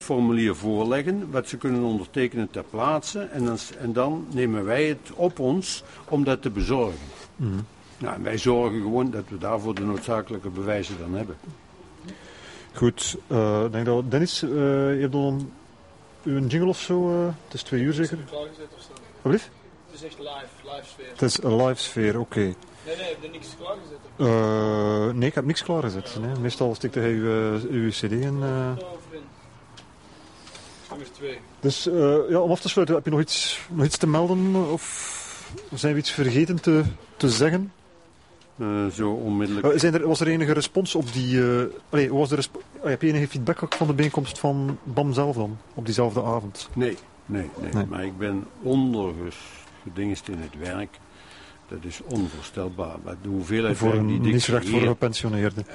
formulier voorleggen, wat ze kunnen ondertekenen ter plaatse. En dan nemen wij het op ons om dat te bezorgen. Mm-hmm. Nou, en wij zorgen gewoon dat we daarvoor de noodzakelijke bewijzen dan hebben. Goed, ik denk dat Dennis, je hebt dan een jingle of zo, het is 2 uur zeker? Is het klaargezet of zo? Wat? Het is echt live sfeer. Het is een live sfeer, oké. Nee, heb je niks klaargezet? Nee, ik heb niks klaargezet. Nee. Meestal stikt hij uw cd in. Nummer 2. Dus om af te sluiten, heb je nog iets te melden? Of zijn we iets vergeten te zeggen? Zo onmiddellijk. Was er enige respons op die... heb je enige feedback gehad van de bijeenkomst van BAM zelf dan? Op diezelfde avond? Nee. Maar ik ben gedingest in het werk. Dat is onvoorstelbaar. De hoeveelheid voor die niet recht voor gepensioneerden.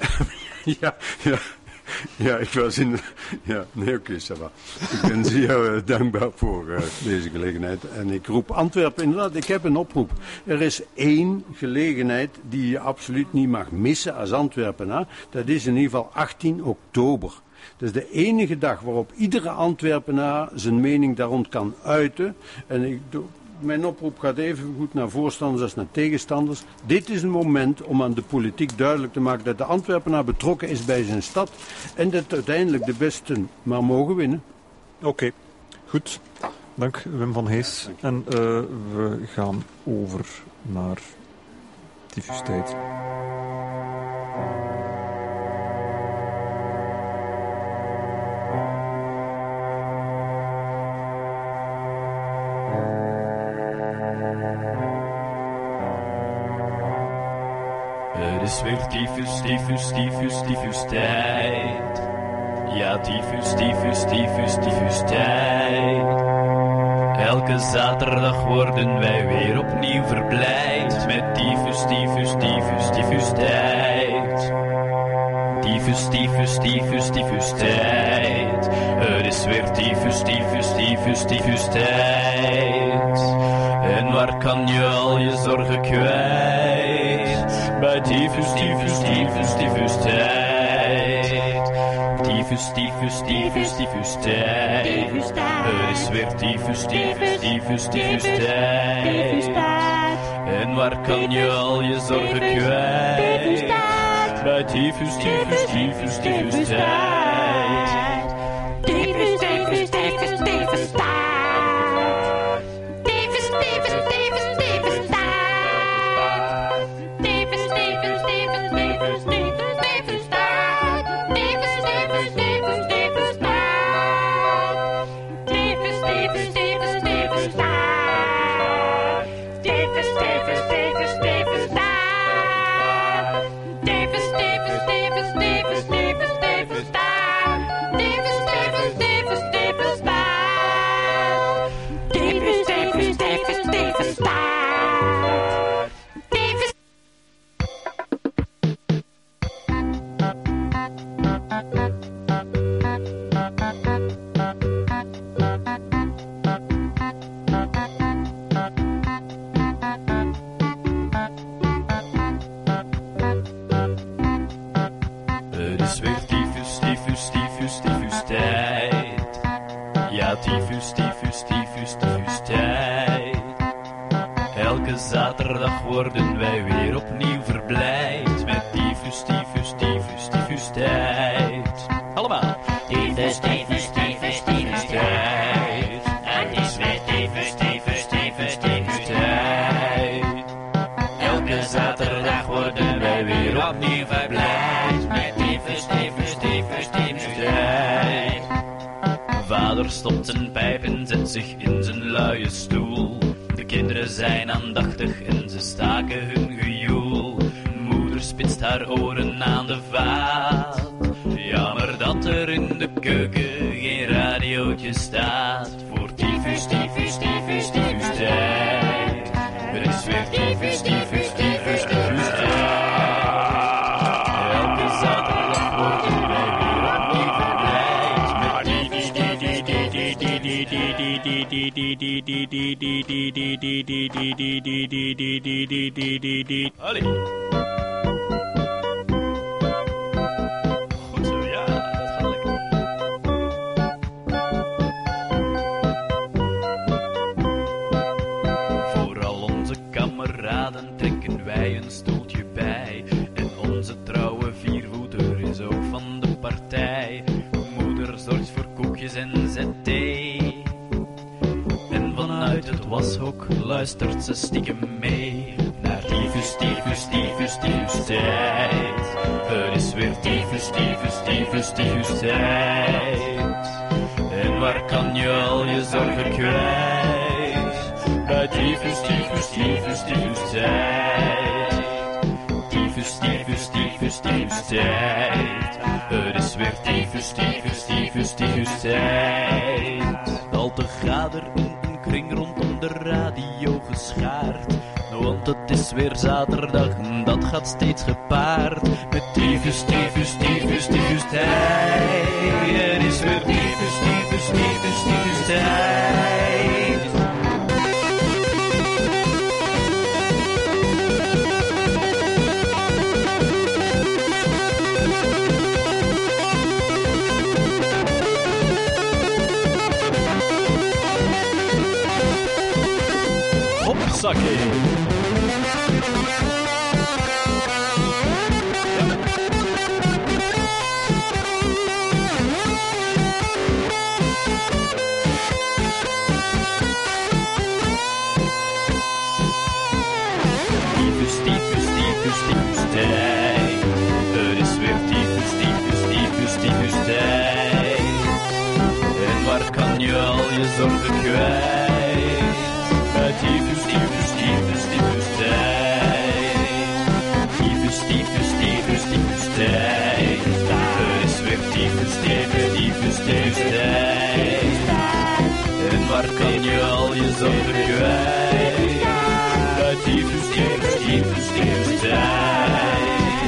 Ja, ik was in... Ja, nee, oké, ça va. Ik ben zeer dankbaar voor deze gelegenheid. En ik roep Antwerpen, inderdaad, ik heb een oproep. Er is 1 gelegenheid die je absoluut niet mag missen als Antwerpenaar. Dat is in ieder geval 18 oktober. Dat is de enige dag waarop iedere Antwerpenaar zijn mening daar rond kan uiten. En mijn oproep gaat even goed naar voorstanders als naar tegenstanders. Dit is een moment om aan de politiek duidelijk te maken dat de Antwerpenaar betrokken is bij zijn stad. En dat uiteindelijk de besten maar mogen winnen. Oké, goed. Dank Wim van Hees. En we gaan over naar tyfustijd. Het is weer tyfus-tijd. Ja, tyfus-tijd. Elke zaterdag worden wij weer opnieuw verblijd met tyfus-tijd. Tyfus-tijd. Het is weer tyfus-tijd. En waar kan je al je zorgen kwijt? Bij tyfus-tijd. Tyfus-tijd. Het is weer tyfus-tijd. En waar kan je al je zorgen kwijt? Bij tyfus-tijd. Tyfus-tijd. Elke zaterdag worden wij weer opnieuw verblijd met tyfus-tijd. Allemaal. Tyfus-tijd. Het is weer tyfus-tijd. Elke zaterdag worden wij weer opnieuw verblijd met tyfus-tijd. Vader stopt zijn pijp en zet zich in zijn luie stoel. De kinderen zijn aandachtig en ze staken hun gejoel. Moeder spitst haar oren aan de vaat. Jammer dat er in de keuken geen radiootje staat. Voor tyfus-tijd. Het is weer tyfus-tijd. Elke zaterdag worden wij weer opnieuw verblijd met Allee. Goed zo, ja, dat gaat lekker. is voor koekjes en thee. En vanuit het washok luistert ze stiekem mee naar tyfus, tyfus, tyfus, tyfus tijd. Het is weer tyfus, tyfus, tyfus, tyfus tijd. En waar kan je al je zorgen kwijt? Bij tyfus, tyfus, tyfus, tyfus tijd. Tyfus, tyfus, tyfus, tyfus tijd. Het is weer tyfus, tyfus, tyfus, tyfus tijd. Al te gader in een kring rondom de radio geschaard. Want het is weer zaterdag en dat gaat steeds gepaard met tyfus, tyfus, tyfus, tyfus tijd. Het is weer tyfus, tyfus, tyfus, tyfus tijd. Hopsakee. Tyfus, tyfus, tyfus, tyfus tijd. Het is weer tyfus, tyfus, tyfus, tyfus tijd. En waar kan je al je zorgen kwijt? Bij tyfus, tyfus, tyfus, tyfus tijd. Tyfus, tyfus, tyfus, tyfus tijd. Het is weer tyfus, tyfus, tyfus, tyfus tijd. En waar kan je al je zorgen kwijt? Bij tyfus, tyfus, tyfus, tyfus tijd.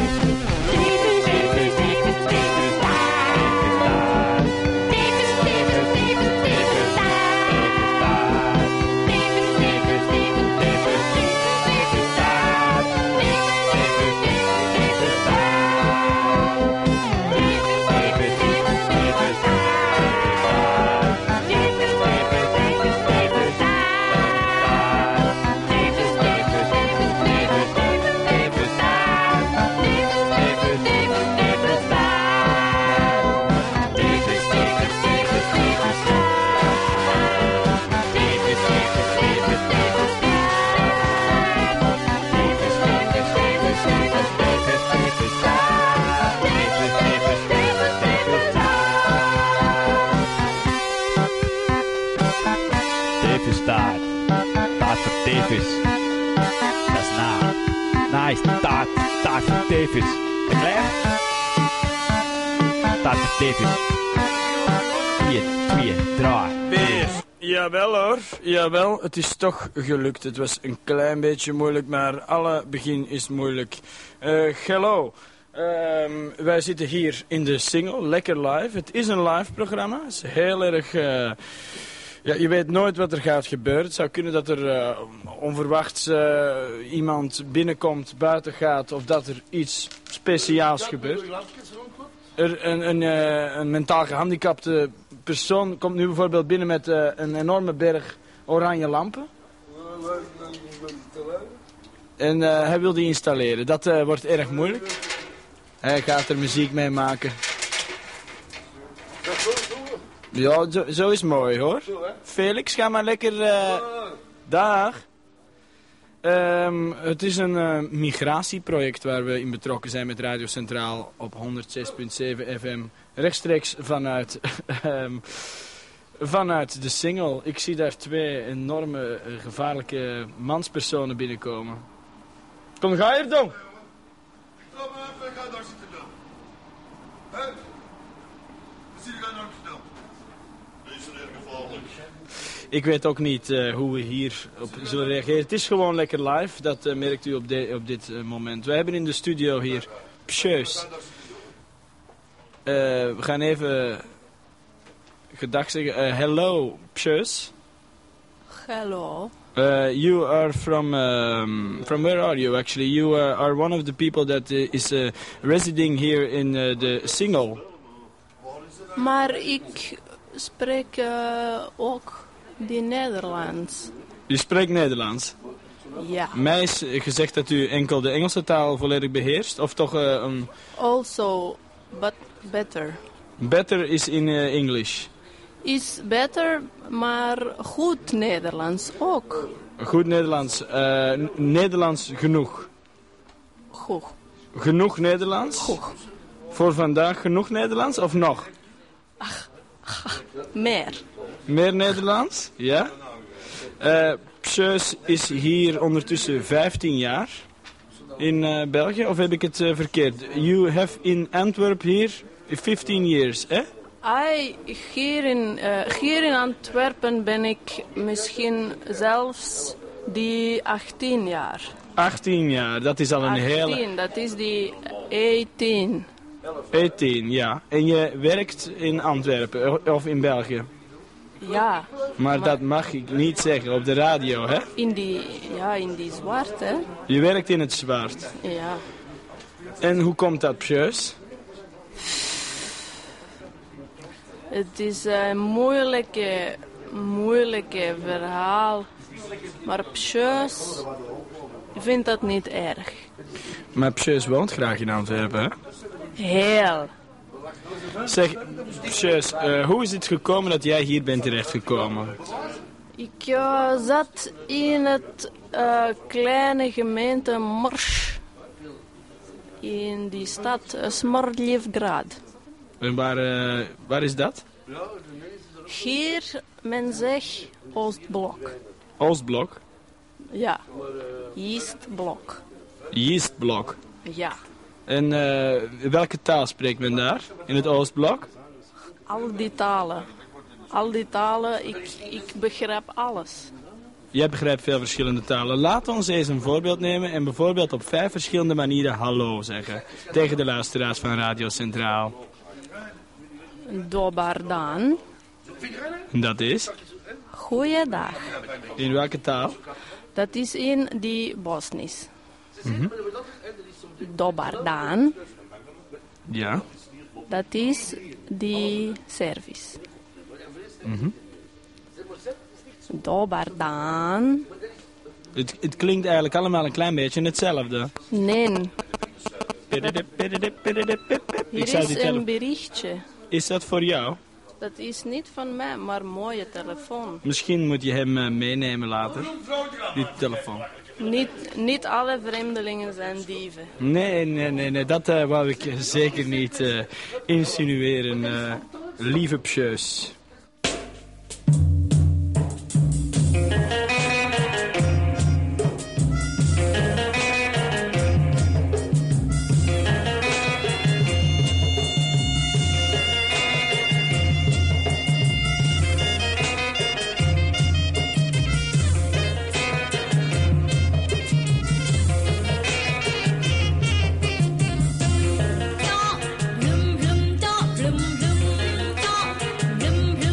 Taart voor Davis. Ben je klaar? Taart voor Davis. 1, 2, 3. Weer. Jawel hoor, jawel, het is toch gelukt. Het was een klein beetje moeilijk, maar alle begin is moeilijk. Hello. Wij zitten hier in de single, lekker live. Het is een live programma. Het is heel erg... Ja, je weet nooit wat er gaat gebeuren. Het zou kunnen dat er onverwachts iemand binnenkomt, buiten gaat, of dat er iets speciaals gebeurt. Een mentaal gehandicapte persoon komt nu bijvoorbeeld binnen met een enorme berg oranje lampen. En hij wil die installeren. Dat wordt erg moeilijk. Hij gaat er muziek mee maken. Ja, zo is mooi hoor. Felix, ga maar lekker... Dag. Het is een migratieproject waar we in betrokken zijn met Radio Centraal op 106.7 FM. Rechtstreeks vanuit de single. Ik zie daar 2 enorme gevaarlijke manspersonen binnenkomen. Kom, ga hier dan. Ik ga daar zitten dan. Hé? Wat zie je nou verteld? Deze is erg gevaarlijk. Ik weet ook niet hoe we hier op zullen reageren. Het is gewoon lekker live, dat merkt u op dit moment. Wij hebben in de studio hier Psjeus. We gaan even gedag zeggen. Hello, Psjeus. Hello. You are from where are you actually? You are one of the people that is residing here in the single. Maar ik spreek ook die Nederlands. U spreekt Nederlands? Ja. Mij is gezegd dat u enkel de Engelse taal volledig beheerst, of toch een... Also, but better. Better is in English. Is beter, maar goed Nederlands ook. Goed Nederlands. Nederlands genoeg. Goed. Genoeg Nederlands? Goed. Voor vandaag genoeg Nederlands of nog? Meer. Meer Nederlands? Ja. Pjeus is hier ondertussen 15 jaar in België, of heb ik het verkeerd? You have in Antwerp here 15 years, hè? Hier in Antwerpen ben ik misschien zelfs die 18 jaar. 18 jaar, dat is al een 18, hele... dat is die 18. 18, ja. En je werkt in Antwerpen of in België? Ja. Maar dat mag ik niet zeggen op de radio, hè? In die zwart, hè? Je werkt in het zwart. Ja. En hoe komt dat, Pjeus? Het is een moeilijke verhaal. Maar Pjeus vindt dat niet erg. Maar Pjeus woont graag in Antwerpen, hè? Heel. Zeg, Pjeus, hoe is het gekomen dat jij hier bent terechtgekomen? Ik zat in het kleine gemeente Mors. In die stad Smordljevgrad. En waar is dat? Hier, men zegt Oostblok. Oostblok? Ja. Eastblok. Eastblok. Ja. En welke taal spreekt men daar, in het Oostblok? Al die talen, ik begrijp alles. Jij begrijpt veel verschillende talen. Laat ons eens een voorbeeld nemen en bijvoorbeeld op 5 verschillende manieren hallo zeggen. Tegen de luisteraars van Radio Centraal. Dobar dan. Dat is? Goeiedag. In welke taal? Dat is in die Bosnisch. Dobar dan. Ja. Dat is die Servisch. Dobar dan. Het klinkt eigenlijk allemaal een klein beetje hetzelfde. Nee. Ik Hier zou is die een berichtje. Is dat voor jou? Dat is niet van mij, maar mooie telefoon. Misschien moet je hem meenemen later. Die telefoon. Niet alle vreemdelingen zijn dieven. Nee, dat wou ik zeker niet insinueren, lieve Pjeus. Blum blum da, blum blum da, blum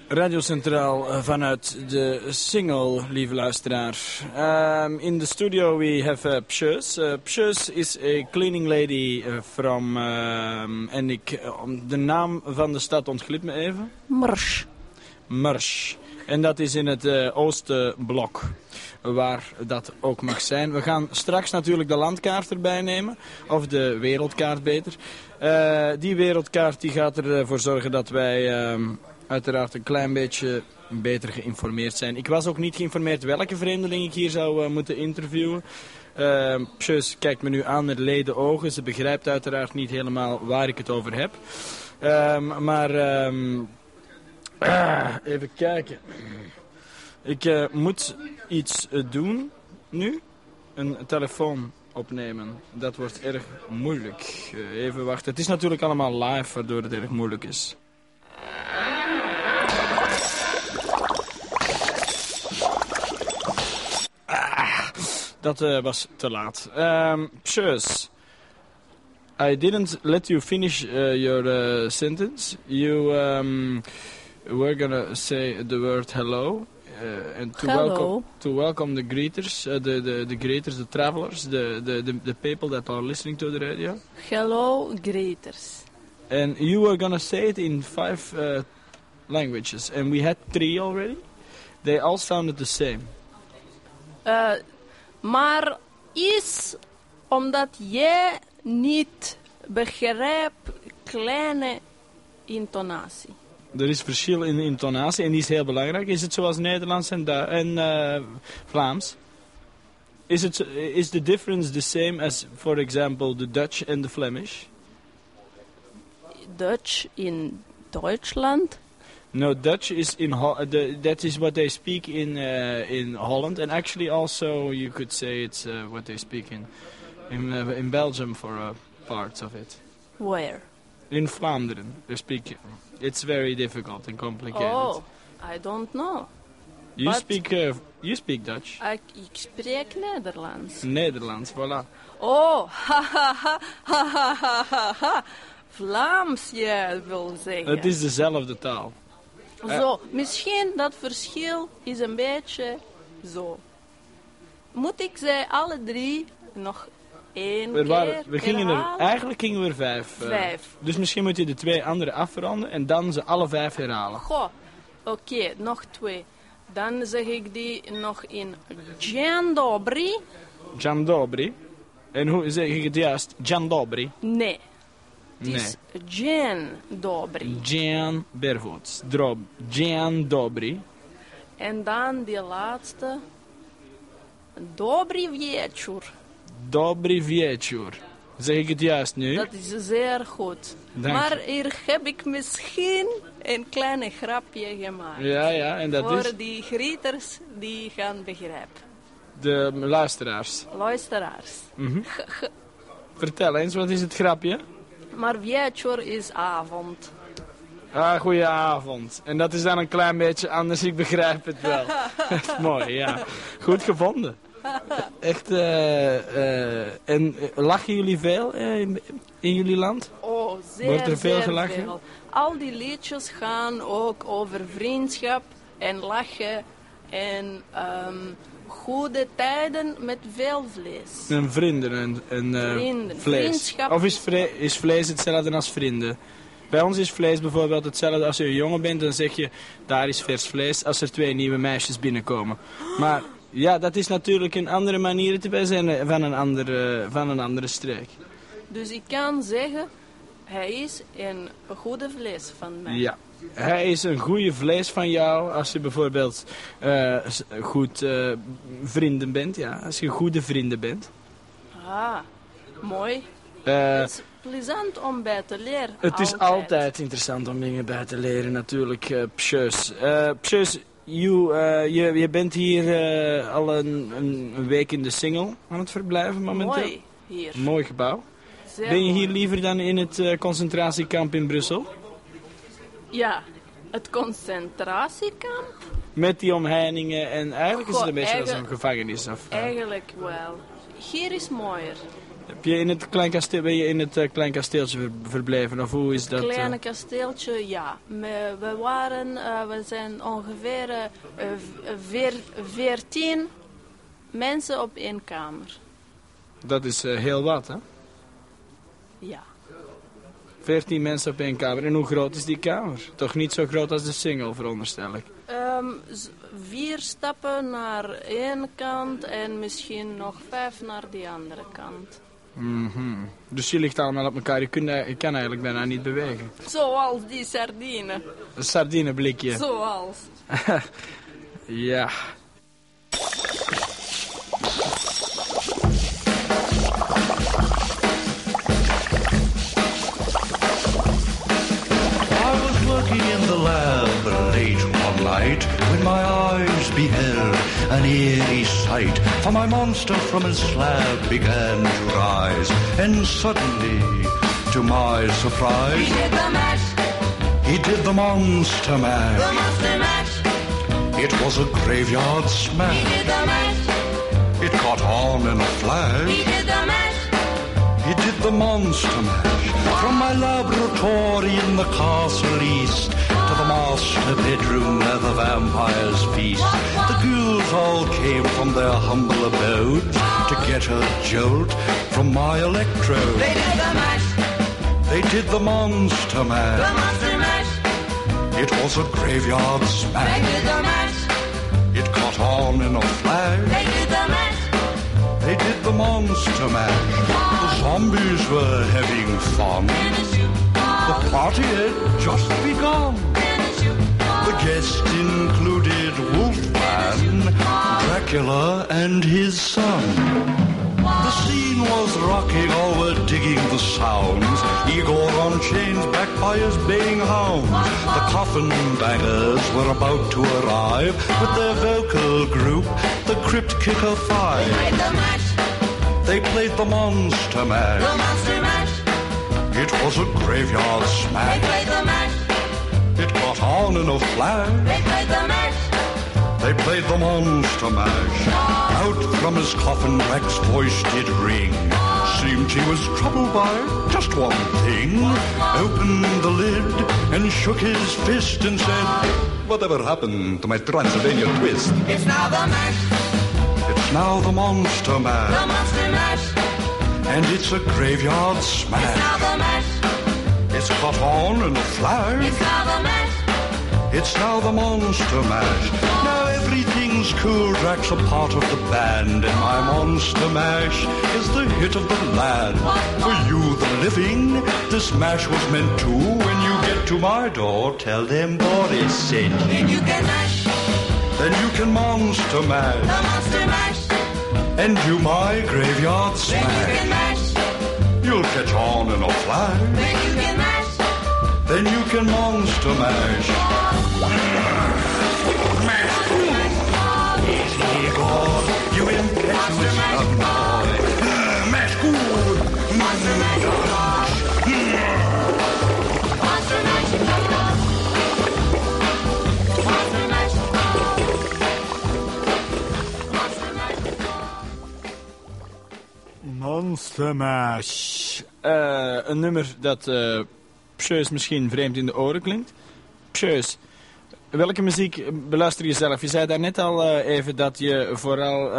Radio Centraal vanuit de single, lieve luisteraar. In the studio we have Psheus. Psheus is a cleaning lady from... en de naam van de stad ontglipt me even. Mrsch. En dat is in het Oostenblok, waar dat ook mag zijn. We gaan straks natuurlijk de landkaart erbij nemen, of de wereldkaart beter. Die wereldkaart die gaat ervoor zorgen dat wij uiteraard een klein beetje beter geïnformeerd zijn. Ik was ook niet geïnformeerd welke vreemdeling ik hier zou moeten interviewen. Psheus kijkt me nu aan met lede ogen. Ze begrijpt uiteraard niet helemaal waar ik het over heb. Even kijken. Ik moet iets doen nu. Een telefoon opnemen. Dat wordt erg moeilijk. Even wachten. Het is natuurlijk allemaal live, waardoor het erg moeilijk is. Dat was te laat. Psheus. I didn't let you finish your sentence. You were gonna say the word hello. And to welcome the greeters, the greeters, the travelers, the people that are listening to the radio. Hello, greeters. And you were gonna say it in 5 languages, and we had 3 already. They all sounded the same. Maar is omdat jij niet begrijpt kleine intonatie. Er is verschil in de intonatie en die is heel belangrijk. Is het zoals Nederlands en Vlaams? Is the difference the same as, for example, the Dutch and the Flemish? Dutch in Duitsland? No, Dutch is that is what they speak in Holland, and actually also you could say it's what they speak in Belgium for parts of it. Where? In Vlaanderen, they speak. It's very difficult and complicated. Oh, I don't know. You speak Dutch. Ik spreek Nederlands. Nederlands, voilà. Oh, ha ha ha ha ha ha ha. Vlaams, je wil zeggen. Het is dezelfde taal. Zo, misschien dat verschil is een beetje zo. Moet ik ze alle 3 nog 1 keer herhalen? Eigenlijk gingen we er 5. Dus misschien moet je de 2 andere afronden en dan ze alle 5 herhalen. Goh, oké, nog 2. Dan zeg ik die nog in Dzień dobry. Dzień dobry. En hoe zeg ik het juist? Dzień dobry? Nee. Het is Dzień dobry. Dzień Bervoets. Dzień dobry. En dan die laatste. Dobry wieczór. Dobry wieczór. Zeg ik het juist nu? Dat is zeer goed. Dank maar je. hier heb ik misschien een kleine grapje gemaakt. Ja, en dat voor is? die grieters die gaan begrijpen. De luisteraars. Luisteraars. Vertel eens, wat is het grapje? Maar wieczór is avond. Ah, goedenavond. En dat is dan een klein beetje anders, ik begrijp het wel. Echt mooi, ja. Goed gevonden. Echt, en lachen jullie veel in jullie land? Oh, zeer, Wordt er veel zeer gelachen? veel. Al die liedjes gaan ook over vriendschap en lachen en goede tijden met veel vlees. En vrienden en Vrienden, vlees. vriendschap. Of is vlees hetzelfde als vrienden? Bij ons is vlees bijvoorbeeld hetzelfde als je een jongen bent, dan zeg je, daar is vers vlees als er 2 nieuwe meisjes binnenkomen. Maar ja, dat is natuurlijk een andere manier te zijn van een andere streek. Dus ik kan zeggen, hij is een goede vlees van mij. Ja, hij is een goede vlees van jou als je bijvoorbeeld goed vrienden bent, ja, als je goede vrienden bent. Ah, mooi. Het is plezant om bij te leren. Het is altijd interessant om dingen bij te leren natuurlijk, Psheus. Psheus, je bent hier al een week in de single aan het verblijven momenteel. Mooi hier. Mooi gebouw. Zeer Ben je mooi. hier liever dan in het concentratiekamp in Brussel? Ja, het concentratiekamp? Met die omheiningen en eigenlijk is het een beetje als een eigenlijk- gevangenis. Of, Eigenlijk wel. Hier is mooier. Ben je in het klein kasteeltje verbleven, of hoe is dat? Kleine kasteeltje, ja. We zijn ongeveer 14 mensen op 1 kamer. Dat is heel wat, hè? Ja. 14 mensen op 1 kamer. En hoe groot is die kamer? Toch niet zo groot als de single, veronderstel ik. 4 stappen naar 1 kant en misschien nog 5 naar die andere kant. Dus je ligt allemaal op elkaar. Je kan eigenlijk bijna niet bewegen. Zoals die sardine. Een sardineblikje. Zoals. Ja. Working in the lab late one night when my eyes beheld an eerie sight. For my monster from his slab began to rise, and suddenly, to my surprise, He did the mash. he did the monster mash. The monster mash. It was a graveyard He smash. did the mash. It caught on in a He flash. did the mash. He did the monster mash. From my laboratory in the castle east to the master bedroom where the vampires feast. The ghouls all came from their humble abodes to get a jolt from my electrode. They did the mash. They did the monster The mash. monster mash. It was a graveyard They smash. did the mash. It caught on in a flash. They did the mash. They did the monster mash. The zombies were having fun. The party had just begun. The guests included Wolfman, Dracula, and his son. The scene was rocking, all were digging the sounds. Igor on chains, backed by his baying hounds. The coffin bangers were about to arrive with their vocal group, the Crypt Kicker Five. Played the mash. They played the monster mash. The monster mash. It was a graveyard They smash. played the mash. It caught on in a flash. They played the mash. They played the monster mash. Out from his coffin, Rex's voice did ring. Seemed he was troubled by just one thing. Opened the lid and shook his fist and said, "Whatever happened to my Transylvania twist?" It's now the mash. It's now the monster The mash. monster mash. And it's a graveyard It's smash. now the mash. It's caught on in a flash. It's now the mash. It's now the monster mash. Now everything's cool. Drax a part of the band, and my monster mash is the hit of the land. For you, the living, this mash was meant to. When you get to my door, tell them Boris sent you. Then you can mash. Then you can monster The mash monster mash. and do my graveyard Then you smash. can mash. You'll catch on in a flash. Then you can mash. Then you can monster mash. Easy, Igor, you impetuous young boy. Mash good. Monster mash. Monster mash. Monster mash. Monster mash. Monster Mash. Een nummer dat Psjeus misschien vreemd in de oren klinkt. Psjeus, welke muziek beluister je zelf? Je zei daarnet al even dat je vooral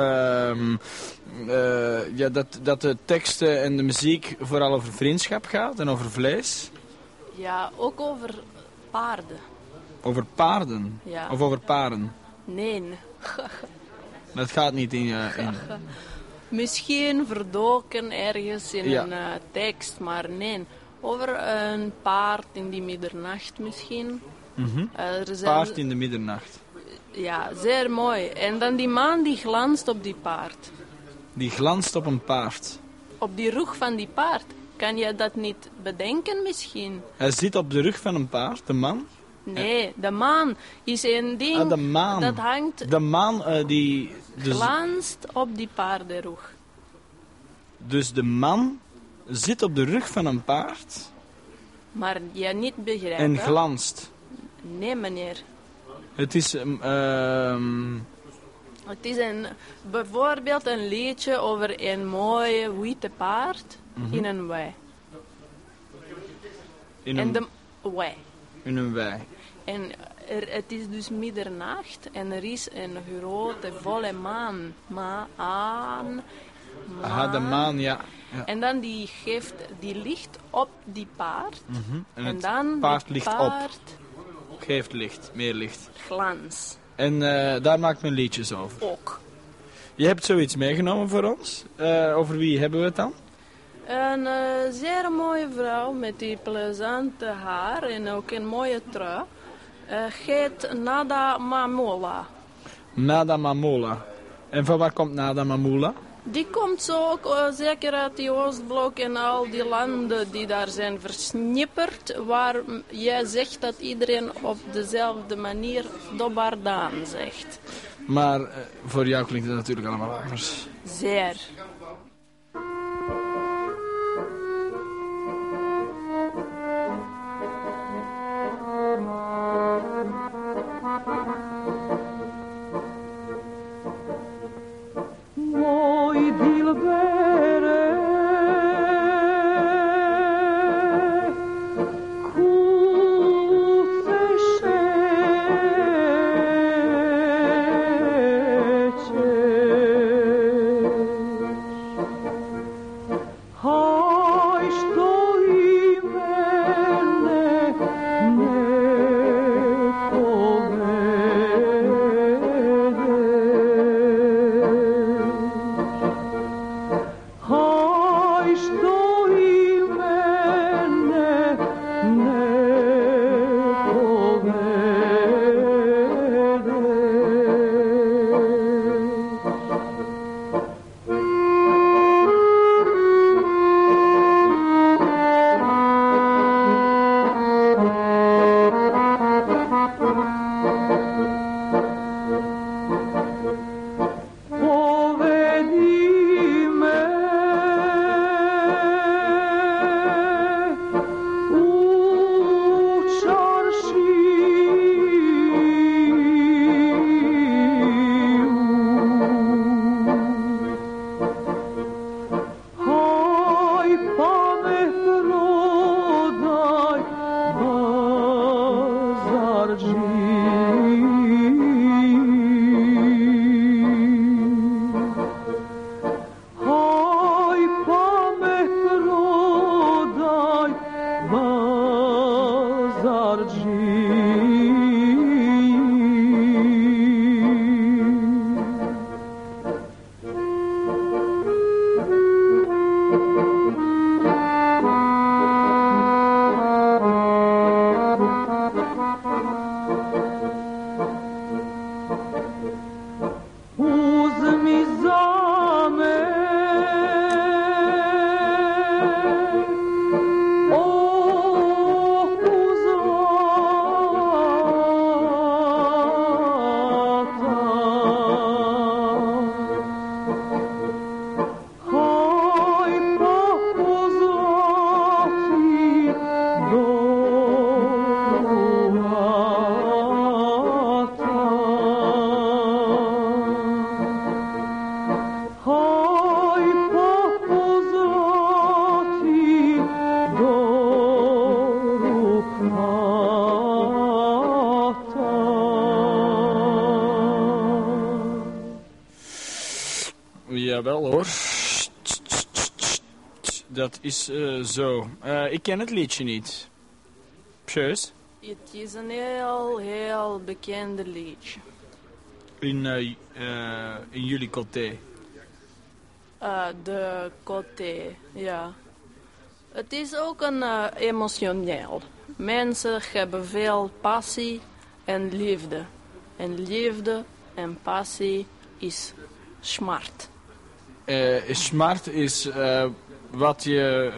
dat de teksten en de muziek vooral over vriendschap gaat en over vlees. Ja, ook over paarden. Over paarden? Ja. Of over paren? Nee. Dat gaat niet in... Misschien verdoken ergens in Ja. een tekst, maar nee. Over een paard in die middernacht misschien. Er zijn- Paard in de middernacht. Ja, zeer mooi. En dan die maan die glanst op die paard. Die glanst op een paard. Op die rug van die paard. Kan je dat niet bedenken misschien? Hij zit op de rug van een paard, de man. Nee, de maan is een ding Ah, de maan. dat hangt, De man die... glanst op die paardenrug. Dus de man zit op de rug van een paard Maar je niet begrijpt, en hè? glanst. Nee, meneer. Het is... Het is bijvoorbeeld een liedje over een mooie witte paard in een wei. In een wei. In een wei. En het is dus middernacht en er is een grote volle maan. Aha, de maan, ja. En dan die licht op die paard. En dan paard die ligt paard op. Geeft licht, meer licht. glans. En daar maakt men liedjes over. Ook. Je hebt zoiets meegenomen voor ons. Over wie hebben we het dan? Een zeer mooie vrouw met die plezante haar en ook een mooie trui. Heet Nada Mamula. Nada Mamula. En van waar komt Nada Mamula? Die komt zo ook zeker uit die Oostblok en al die landen die daar zijn versnipperd, waar jij zegt dat iedereen op dezelfde manier Dobardaan zegt. Maar voor jou klinkt het natuurlijk allemaal anders. Zeer. Moj Dilbere, kud se šećeš, haj što i mene ne Haj što i mene ne Povedi me u čaršiju. Haj pa me prodaj bazarđiji. Haj pa me prodaj bazarđiji. Uzmi za me oku zlata. Haj pa pozlati dolata. Haj pa pozlati dolata. Jawel hoor. Dat is zo. Ik ken het liedje niet. Precies. Het is een heel bekende liedje. In jullie côté. De côté, ja. Het is ook een emotioneel. Mensen hebben veel passie en liefde. En liefde en passie is smart. Smart is wat je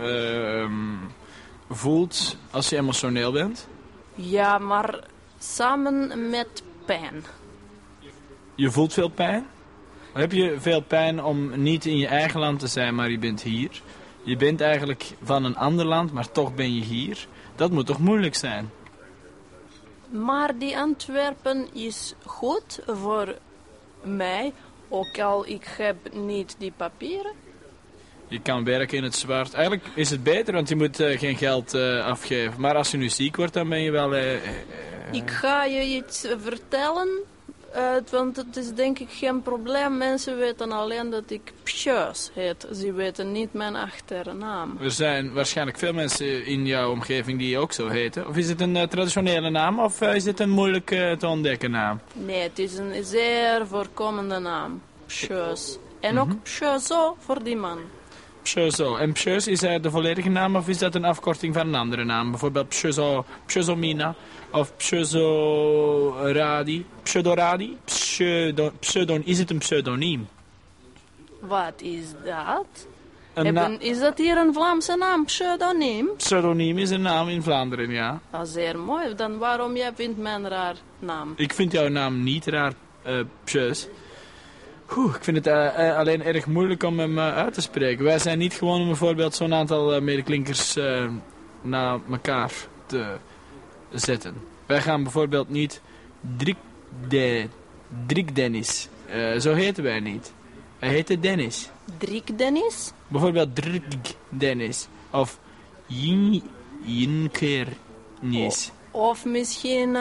voelt als je emotioneel bent. Ja, maar samen met pijn. Je voelt veel pijn? Heb je veel pijn om niet in je eigen land te zijn, maar je bent hier? Je bent eigenlijk van een ander land, maar toch ben je hier. Dat moet toch moeilijk zijn? Maar die Antwerpen is goed voor mij, ook al ik heb niet die papieren. Je kan werken in het zwart. Eigenlijk is het beter, want je moet geen geld afgeven. Maar als je nu ziek wordt, dan ben je wel... Ik ga je iets vertellen, want het is denk ik geen probleem. Mensen weten alleen dat ik Psjeus heet. Ze weten niet mijn achternaam. Er zijn waarschijnlijk veel mensen in jouw omgeving die ook zo heten. Of is het een traditionele naam of is het een moeilijk te ontdekken naam? Nee, het is een zeer voorkomende naam. Psjeus. En ook Psjeuzo voor die man. Pseuzo. En Psjeus, is de volledige naam of is dat een afkorting van een andere naam? Bijvoorbeeld Psjeuzomina of Pseudoradi. Pseudoradi? Is het een pseudoniem? Wat is dat? Een Is dat hier een Vlaamse naam? Pseudoniem? pseudoniem is een naam in Vlaanderen, ja. Ah, zeer mooi. Dan waarom jij vindt mijn raar naam? Ik vind jouw naam niet raar, Psjeus. Ik vind het alleen erg moeilijk om hem uit te spreken. Wij zijn niet gewoon om bijvoorbeeld zo'n aantal medeklinkers naar elkaar te zetten. Wij gaan bijvoorbeeld niet Drik Dennis. Zo heten wij niet. Wij heten Dennis. Drik Dennis? Bijvoorbeeld Drik Dennis. Of Jinker Nis. Of misschien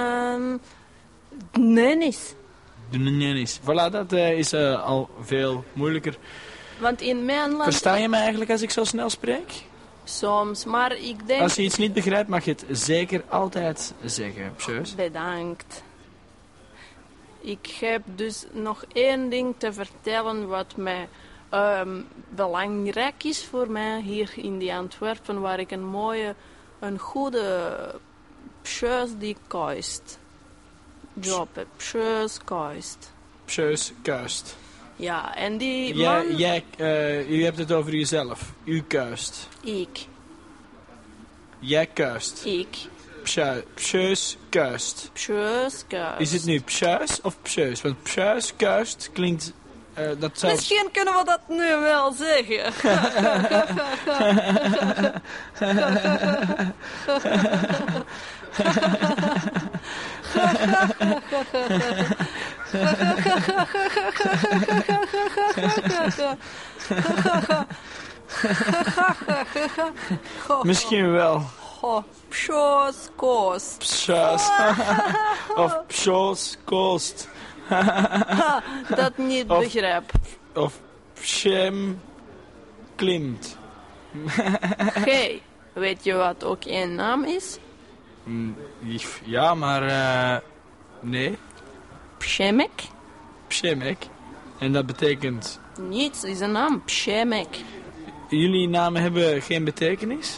Dennis. Dennis. Voilà, dat is al veel moeilijker. Want in mijn land... Versta je me eigenlijk als ik zo snel spreek? Soms, maar ik denk... Als je iets niet begrijpt, mag je het zeker altijd zeggen, Psjeus. Bedankt. Ik heb dus nog één ding te vertellen wat mij belangrijk is voor mij hier in die Antwerpen, waar ik een goede Psjeus die kuist job heb. Psjeus kuist. Psjeus kuist. Ja, en die man... U hebt het over jezelf. U kuist. Ik. Jij kuist. Ik. Psjeus kuist. Psjeus kuist. Is het nu Psjeus of Psjeus? Want Psjeus kuist klinkt... dat zou... Misschien kunnen we dat nu wel zeggen. Misschien wel. Psjeus koost. Psjeus. Of Psjeus koost. Dat niet begrijp. Of Psjem klimt. Hey, weet je wat ook één naam is? Ja, maar nee. Psjemek. Psjemek. En dat betekent... Niets is een naam. Psjemek. Jullie namen hebben geen betekenis?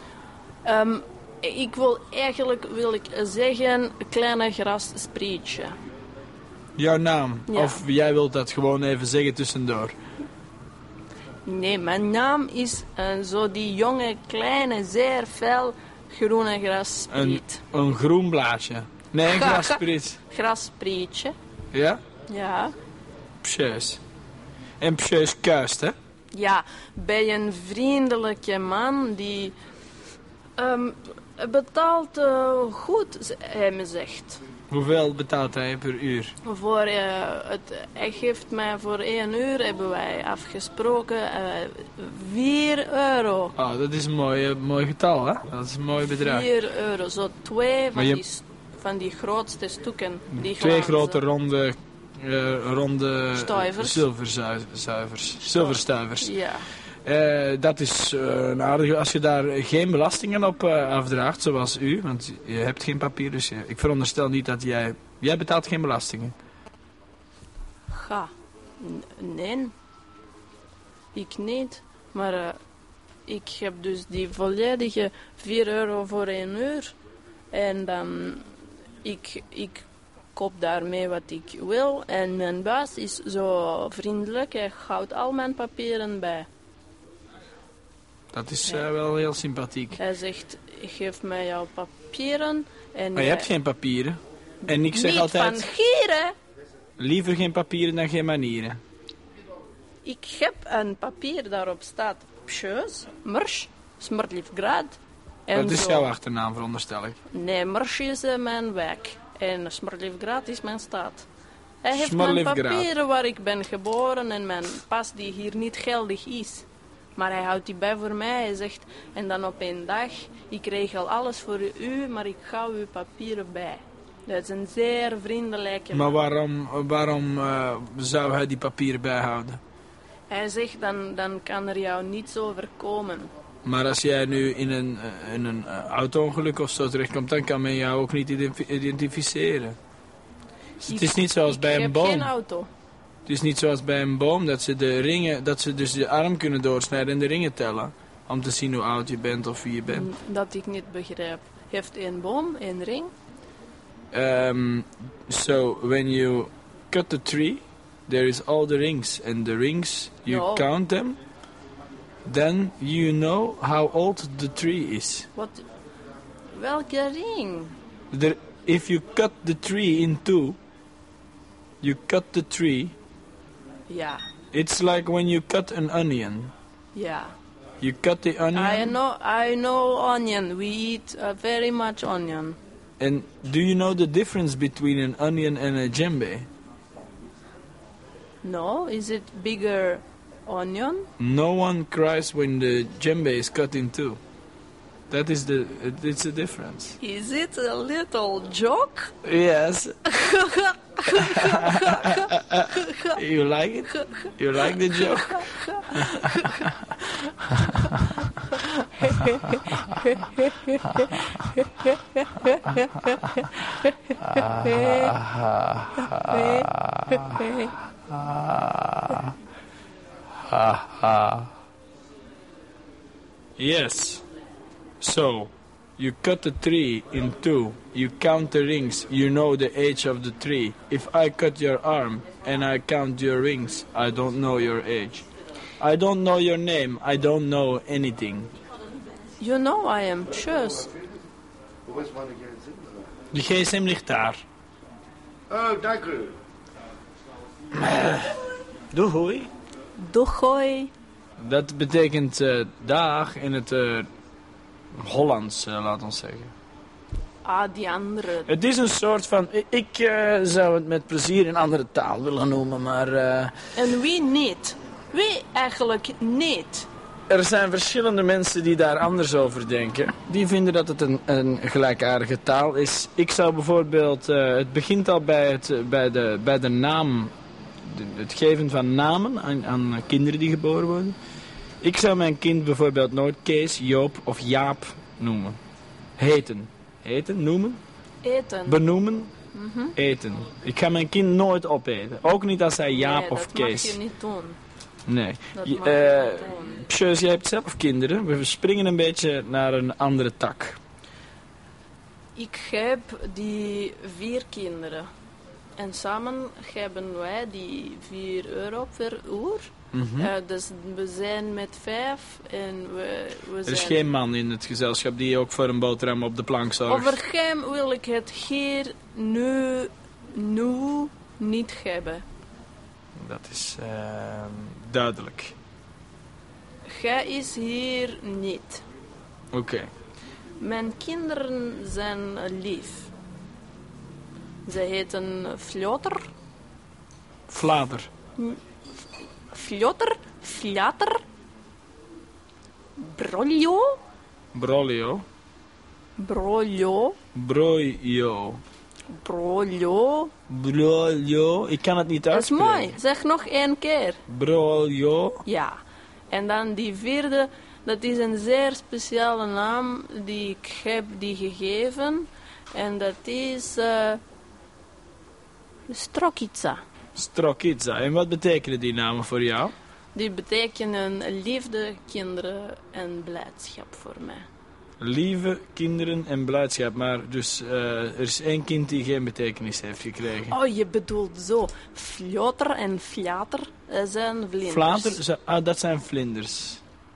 Wil ik zeggen, een kleine grassprietje. Jouw naam? Ja. Of jij wilt dat gewoon even zeggen tussendoor? Nee, mijn naam is zo die jonge, kleine, zeer fel groene grasspriet. Een groen blaadje? Nee, een grasspriet. Grassprietje. Ja? Ja. Psjeus. En Psjeus kuist, hè? Ja, bij een vriendelijke man die betaalt goed, hij me zegt. Hoeveel betaalt hij per uur? Hij geeft mij voor 1 uur, hebben wij afgesproken, 4 euro. Oh, dat is een mooi getal, hè? Dat is een mooi bedrag. 4 euro, zo 2 van die grootste stukken. Die 2 grote ronde stuivers. Zilverstuivers. Ja. Dat is een aardige, als je daar geen belastingen op afdraagt, zoals u, want je hebt geen papier, dus ik veronderstel niet dat jij betaalt geen belastingen. Nee, ik niet, maar ik heb dus die volledige 4 euro voor 1 uur en dan ik koop daarmee wat ik wil en mijn baas is zo vriendelijk, hij houdt al mijn papieren bij. Dat is wel heel sympathiek. Hij zegt, geef mij jouw papieren. En maar je hebt geen papieren. En ik zeg niet altijd... van gieren. Liever geen papieren dan geen manieren. Ik heb een papier daarop staat Psjeus, Mrš, Smrdljivgrad. Dat is jouw achternaam, veronderstel ik. Nee, Mrš is mijn wijk. En Smrdljivgrad is mijn stad. Hij heeft Smallifgraad. mijn papieren waar ik ben geboren en mijn pas die hier niet geldig is. Maar hij houdt die bij voor mij. Hij zegt, en dan op een dag, ik regel alles voor u, maar ik hou uw papieren bij. Dat is een zeer vriendelijke Maar man. waarom zou hij die papieren bijhouden? Hij zegt, dan kan er jou niets overkomen. Maar als jij nu in een auto-ongeluk of zo terechtkomt, dan kan men jou ook niet identificeren. Dus het is niet zoals bij een Ik heb boom. geen auto. Het is niet zoals bij een boom dat ze de ringen, dat ze dus de arm kunnen doorsnijden en de ringen tellen. Om te zien hoe oud je bent of wie je bent. Dat ik niet begrijp. Heeft een boom een ring? So when you cut the tree, there is all the rings. And the rings, you No. count them. Then you know how old the tree is. Welke ring? If you cut the tree in two, you cut the tree. Ja, It's like when you cut an onion. ja. You cut the onion. I know onion. We eat very much onion. And do you know the difference between an onion and a djembe? No, is it bigger onion? No one cries when the djembe is cut in two. It's the difference. Is it a little joke? Yes. You like it? You like the joke? Yes. So, you cut the tree in two, you count the rings, you know the age of the tree. If I cut your arm and I count your rings, I don't know your age. I don't know your name, I don't know anything. You know I am Tjus. De gsm ligt daar. Oh, dank u. Doei. Doei. Dat betekent dag in het Hollands, laat ons zeggen. Ah, die andere. Het is een soort van... Ik zou het met plezier in andere taal willen noemen, maar... En wie niet? Wie eigenlijk niet? Er zijn verschillende mensen die daar anders over denken. Die vinden dat het een gelijkaardige taal is. Ik zou bijvoorbeeld... het begint al bij de naam... Het geven van namen aan kinderen die geboren worden. Ik zou mijn kind bijvoorbeeld nooit Kees, Joop of Jaap noemen. Heten. Heten, noemen. Eten. Benoemen. Eten. Ik ga mijn kind nooit opeten. Ook niet als hij Jaap Nee, of Kees. dat mag je niet doen. Nee. Dat mag je niet doen. Psjeus, jij hebt zelf kinderen. We springen een beetje naar een andere tak. Ik heb die 4 kinderen. En samen hebben wij die €4 per uur. Dus we zijn met 5 en we zijn... Er is geen man in het gezelschap die ook voor een boterham op de plank zorgt. Over hem wil ik het hier nu niet hebben. Dat is duidelijk. Hij is hier niet. Oké. Mijn kinderen zijn lief. Ze heten Flotter, Vlader. Flotter, Flatter, Brolio, Brolio. Brolio, Brojo. Brolio. Brolio. Ik kan het niet Dat is uitspreken. mooi. Zeg nog 1 keer. Brolio. Ja. En dan die 4e, dat is een zeer speciale naam die ik heb die gegeven. En dat is Strokica. Strokica. En wat betekenen die namen voor jou? Die betekenen liefde, kinderen en blijdschap voor mij. Lieve, kinderen en blijdschap. Maar dus er is 1 kind die geen betekenis heeft gekregen. Oh, je bedoelt zo. Flotter en flater zijn vlinders. Vlader, dat zijn vlinders.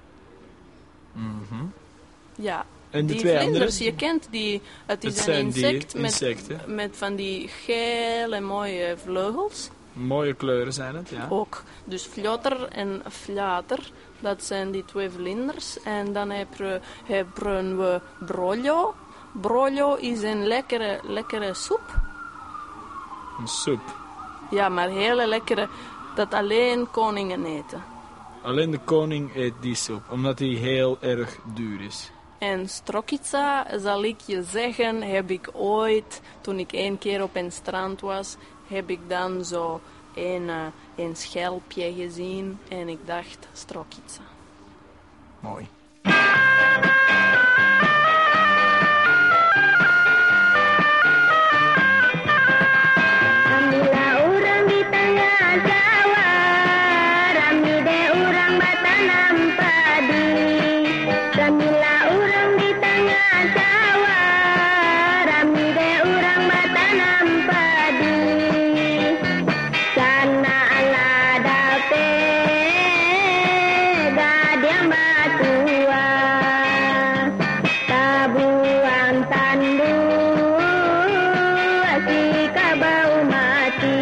Ja. En de Die 2 vlinders, andere? je kent die. Het Dat is een zijn insect die insecten. met van die gele mooie vleugels. Mooie kleuren zijn het, ja. Ook. Dus flotter en flater, dat zijn die 2 vlinders. En dan hebben we brolio. Brolio is een lekkere soep. Een soep. Ja, maar hele lekkere dat alleen koningen eten. Alleen de koning eet die soep, omdat die heel erg duur is. En strokica, zal ik je zeggen, heb ik ooit, toen ik 1 keer op een strand was, heb ik dan zo een schelpje gezien en ik dacht strokica. Mooi. Ramila urang di tengah sawah, rami de urang batanam padi. Ramila urang di tengah sawah, rami de urang batanam padi. Sana ala dape gadiang batua, tabuan tandu asika bau mati.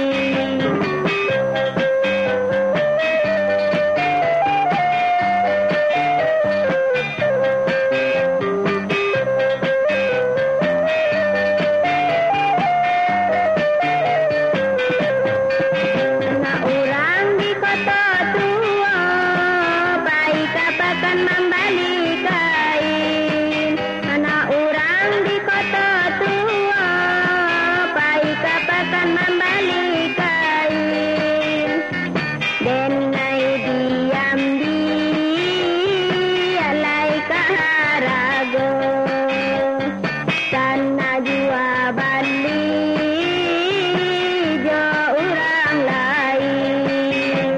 Anak orang di kota tua, baik kapakan membalik kain. Anak orang di kota tua, baik kapakan membalik kain. Denai diam di alai kaharago, sana jua balik jo orang lain.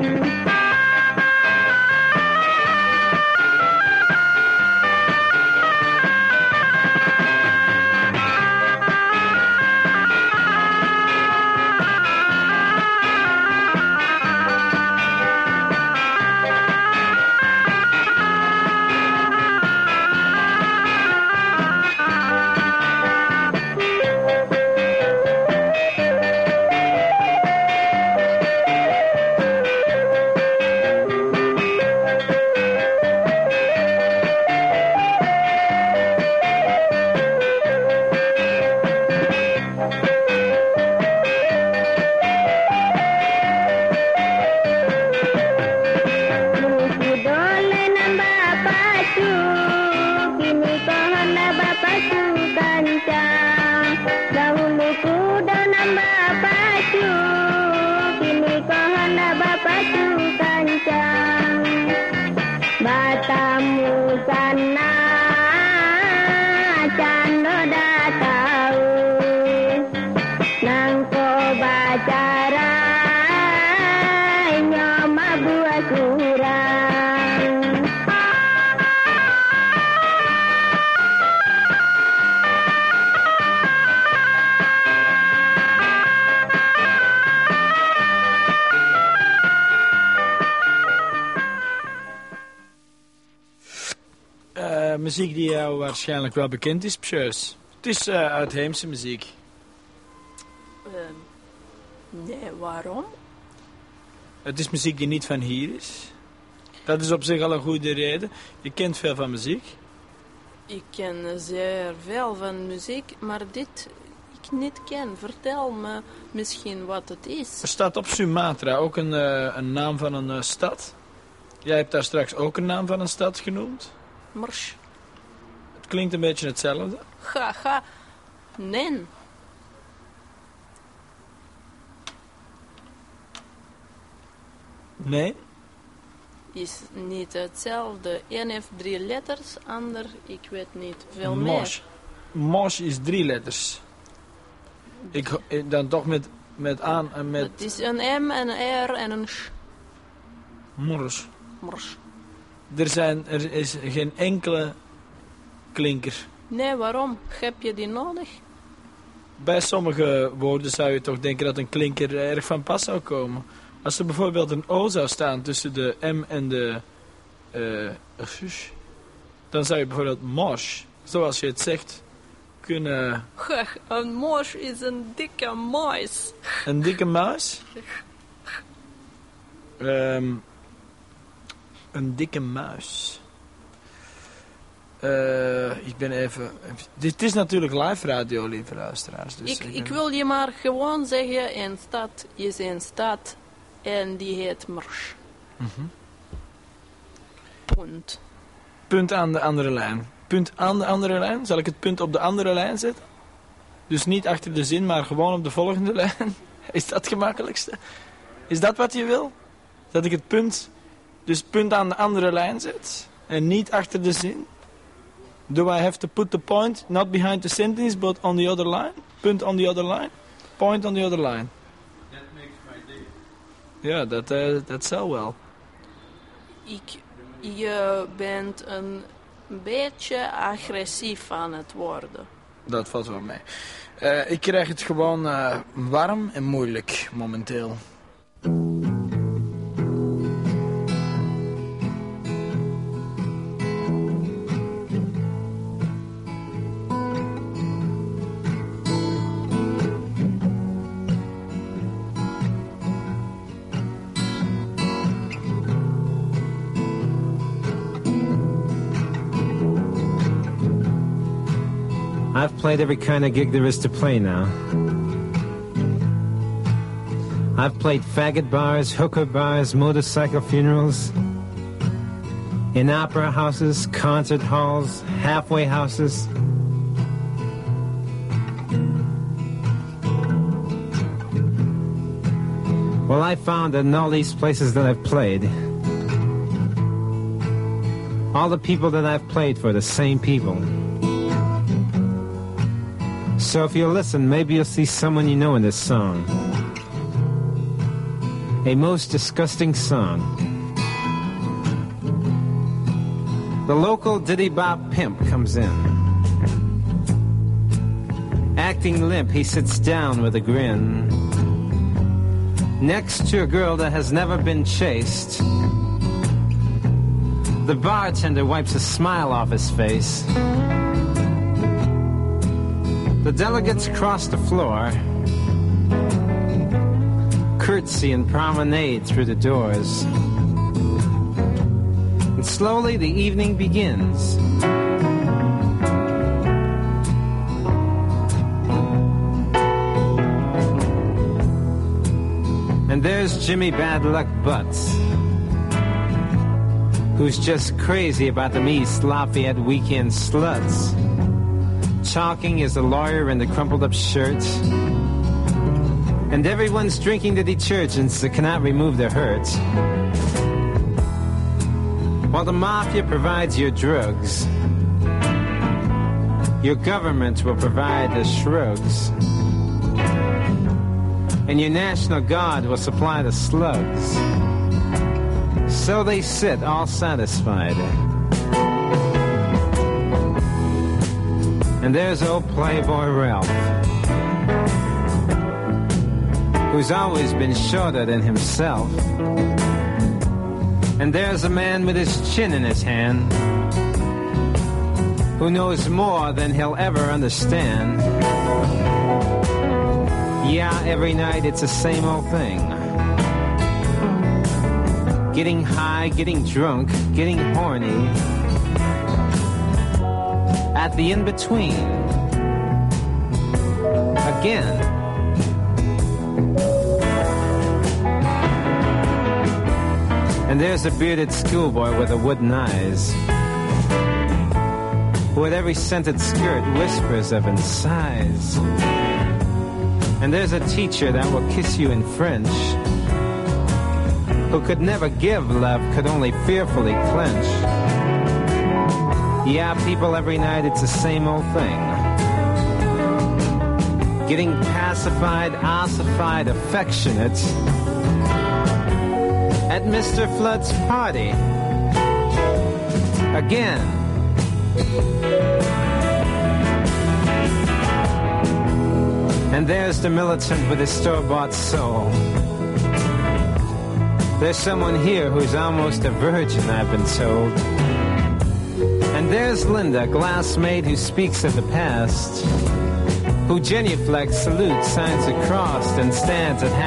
Dulu dole nambah pacu, kini pohon nambah pacu kancang. Dahulu kuda nambah pacu, kini pohon nambah pacu kancang. Batamu sana, cando dah tahu, nangko bacara, nyoma buah kurang. Muziek die jou waarschijnlijk wel bekend is, Pjeus. Het is uitheemse muziek. Nee, waarom? Het is muziek die niet van hier is. Dat is op zich al een goede reden. Je kent veel van muziek. Ik ken zeer veel van muziek, maar dit ik niet ken. Vertel me misschien wat het is. Er staat op Sumatra ook een naam van een stad. Jij hebt daar straks ook een naam van een stad genoemd. Marsh. Het klinkt een beetje hetzelfde. Haha. Nee. Nee? Is niet hetzelfde. Eén heeft 3 letters, ander, ik weet niet veel Mosh. Mosh is 3 letters. Dan toch met aan en met... Het is een M, een R en een Sh. Mors. Marsh. Er is geen enkele klinker. Nee, waarom? Heb je die nodig? Bij sommige woorden zou je toch denken dat een klinker erg van pas zou komen. Als er bijvoorbeeld een O zou staan tussen de M en de shush, dan zou je bijvoorbeeld mosh, zoals je het zegt, kunnen... Een mosh is een dikke muis. Een dikke muis? Een dikke muis. Ik ben even... Dit is natuurlijk live radio, lieve luisteraars. Dus Ik wil je maar gewoon zeggen, een stad is een stad en die heet Marsh. Punt. Punt aan de andere lijn. Punt aan de andere lijn? Zal ik het punt op de andere lijn zetten? Dus niet achter de zin, maar gewoon op de volgende lijn? Is dat het gemakkelijkste? Is dat wat je wil? Dat ik het punt, dus punt aan de andere lijn zet? En niet achter de zin? Do I have to put the point not behind the sentence, but on the other line? Punt on the other line? Point on the other line. That makes my day. Ja, dat zal wel. Je bent een beetje agressief aan het worden. Dat valt wel mee. Ik krijg het gewoon warm en moeilijk momenteel. I've played every kind of gig there is to play now. I've played faggot bars, hooker bars, motorcycle funerals, in opera houses, concert halls, halfway houses. Well, I found that in all these places that I've played, all the people that I've played for are the same people. So if you listen, maybe you'll see someone you know in this song. A most disgusting song. The local diddy-bop pimp comes in. Acting limp, he sits down with a grin. Next to a girl that has never been chased. The bartender wipes a smile off his face. The delegates cross the floor, curtsy and promenade through the doors. And slowly the evening begins. And there's Jimmy Bad Luck Butts, who's just crazy about them East Lafayette weekend sluts. Talking is the lawyer in the crumpled up shirt. And everyone's drinking the detergents that cannot remove their hurt. While the mafia provides your drugs, your government will provide the shrugs. And your National Guard will supply the slugs. So they sit all satisfied. And there's old Playboy Ralph, who's always been shorter than himself. And there's a man with his chin in his hand, who knows more than he'll ever understand. Yeah, every night it's the same old thing. Getting high, getting drunk, getting horny. At the in-between, again. And there's a bearded schoolboy with the wooden eyes, who at every scented skirt whispers of and sighs. And there's a teacher that will kiss you in French, who could never give love, could only fearfully clench. Yeah, people, every night it's the same old thing. Getting pacified, ossified, affectionate at Mr. Flood's party. Again. And there's the militant with his store-bought soul. There's someone here who's almost a virgin, I've been told. And there's Linda, glassmaid who speaks of the past, who genuflects, salutes, signs a cross, and stands at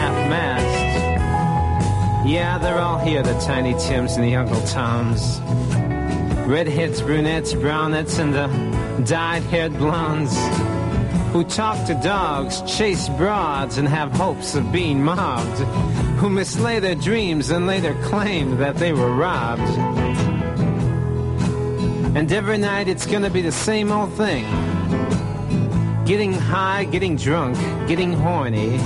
half-mast. Yeah, they're all here, the Tiny Tims and the Uncle Toms. Redheads, brunettes, brownettes, and the dyed-haired blondes who talk to dogs, chase broads, and have hopes of being mobbed, who mislay their dreams and later claim that they were robbed. And every night it's gonna be the same old thing. Getting high, getting drunk, getting horny.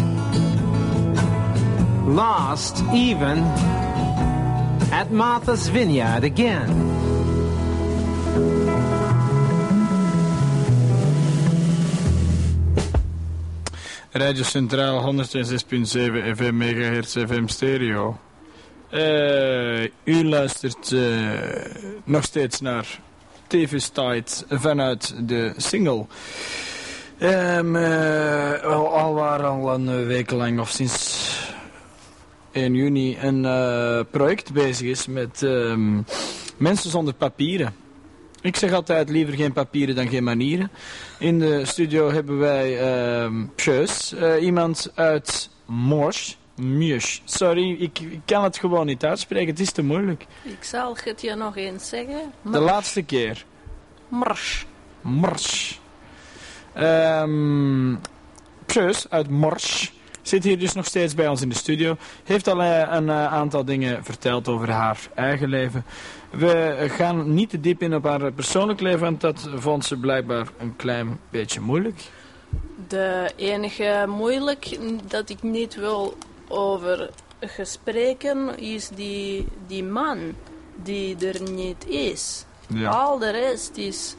Lost even at Martha's Vineyard again. Radio Centraal 106.7 FM MHz FM stereo. U luistert nog steeds naar TV's Tijd vanuit de single. Al een week lang of sinds 1 juni een project bezig is met mensen zonder papieren. Ik zeg altijd liever geen papieren dan geen manieren. In de studio hebben wij Pjeus, iemand uit Morsch. Sorry, ik kan het gewoon niet uitspreken, het is te moeilijk. Ik zal het je nog eens zeggen. De laatste keer. Morsch. Pjeus uit Morsch zit hier dus nog steeds bij ons in de studio. Heeft al een aantal dingen verteld over haar eigen leven. We gaan niet te diep in op haar persoonlijk leven, want dat vond ze blijkbaar een klein beetje moeilijk. De enige moeilijk dat ik niet wil over gespreken is die man die er niet is. Ja. Al de rest is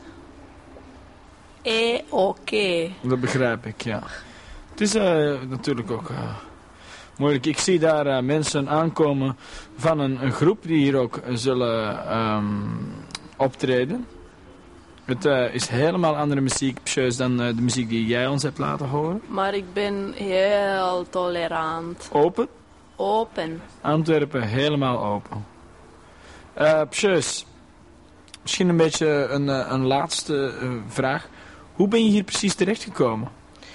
oké. Dat begrijp ik, ja. Het is natuurlijk ook moeilijk. Ik zie daar mensen aankomen van een groep die hier ook zullen optreden. Het is helemaal andere muziek, Pjeus, dan de muziek die jij ons hebt laten horen. Maar ik ben heel tolerant. Open? Open. Antwerpen helemaal open. Pjeus, misschien een beetje een laatste vraag. Hoe ben je hier precies terechtgekomen?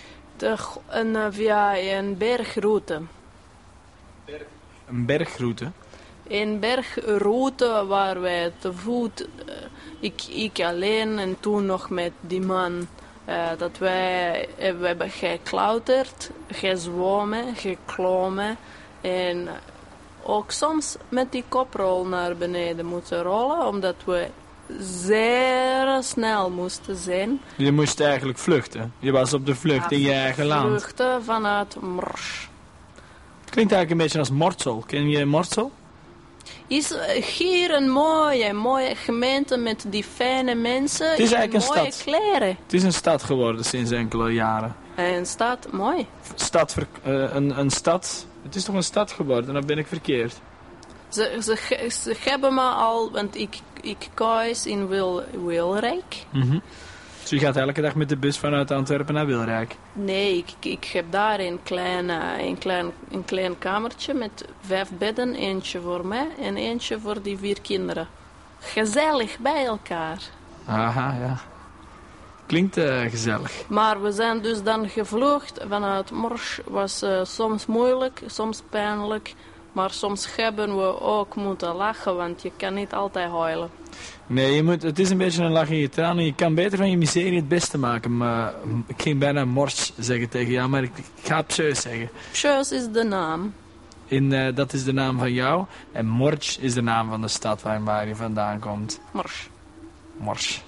Via een bergroute. Een bergroute? Een bergroute waar wij te voet, ik alleen en toen nog met die man, dat we hebben geklauterd, gezwommen, geklommen en ook soms met die koprol naar beneden moeten rollen, omdat we zeer snel moesten zijn. Je moest eigenlijk vluchten. Je was op de vlucht in je eigen land. Vluchten vanuit Morsch. Klinkt eigenlijk een beetje als Mortsel. Ken je Mortsel? Is hier een mooie gemeente met die fijne mensen. Het is eigenlijk een mooie stad. kleren. Het is een stad geworden sinds enkele jaren. Een stad, mooi. Een stad. Het is toch een stad geworden? Dan ben ik verkeerd. Ze hebben me al, want ik koos in Wilrijk. Mm-hmm. Dus je gaat elke dag met de bus vanuit Antwerpen naar Wilrijk? Nee, ik heb daar een klein kamertje met 5 bedden. Eentje voor mij en eentje voor die 4 kinderen. Gezellig bij elkaar. Aha, ja. Klinkt gezellig. Maar we zijn dus dan gevlucht vanuit Morsch. Was soms moeilijk, soms pijnlijk. Maar soms hebben we ook moeten lachen, want je kan niet altijd huilen. Nee, het is een beetje een lach in je tranen. Je kan beter van je miserie het beste maken. Maar ik ging bijna Morsch zeggen tegen jou, maar ik ga Pjeus zeggen. Pjeus is de naam. Dat is de naam van jou. En Morsch is de naam van de stad waar je vandaan komt. Morsch.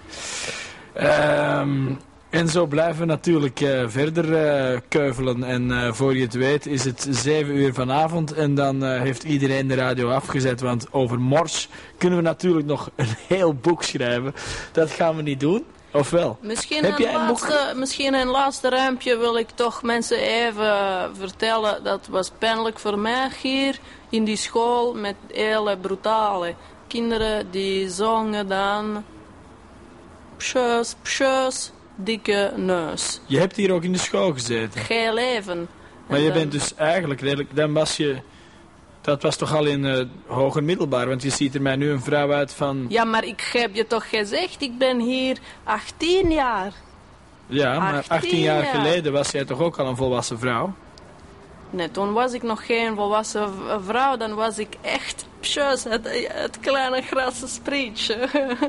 En zo blijven we natuurlijk verder keuvelen. En voor je het weet is het 7 uur vanavond. En dan heeft iedereen de radio afgezet. Want over Morsch kunnen we natuurlijk nog een heel boek schrijven. Dat gaan we niet doen. Of wel? Misschien een laatste ruimpje wil ik toch mensen even vertellen. Dat was pijnlijk voor mij hier in die school met hele brutale kinderen die zongen dan Pjeus, Pjeus, dikke neus. Je hebt hier ook in de school gezeten? Geen leven. Maar je bent dus eigenlijk redelijk, dan was je, dat was toch al in hoger middelbaar, want je ziet er mij nu een vrouw uit van... Ja, maar ik heb je toch gezegd, ik ben hier 18 jaar. Ja, maar 18 jaar geleden was jij toch ook al een volwassen vrouw? Nee, toen was ik nog geen volwassen vrouw. Dan was ik echt psjeus, het kleine grasse sprietje.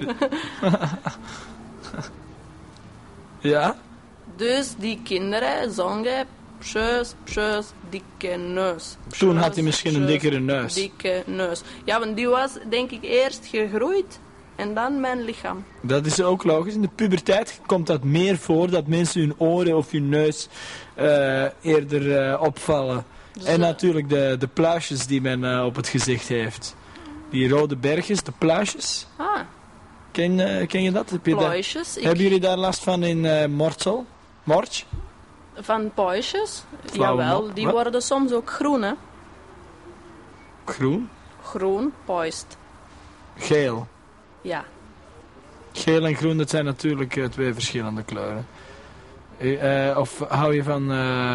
Ja? Dus die kinderen zongen psjeus, psjeus, dikke neus. Toen had hij misschien een dikkere neus. Dikke neus. Ja, want die was denk ik eerst gegroeid en dan mijn lichaam. Dat is ook logisch. In de puberteit komt dat meer voor, dat mensen hun oren of hun neus eerder opvallen. Dus, en natuurlijk de pluisjes die men op het gezicht heeft. Die rode bergjes, de pluisjes. Ah, Ken je dat? pluisjes. Hebben jullie daar last van in Mortsel? Morts? Van puistjes? Flauwe Jawel, mop. die Wat? worden soms ook groen, hè? Groen? Groen, puist. Geel. Ja. Geel en groen, dat zijn natuurlijk twee verschillende kleuren. Of hou je van...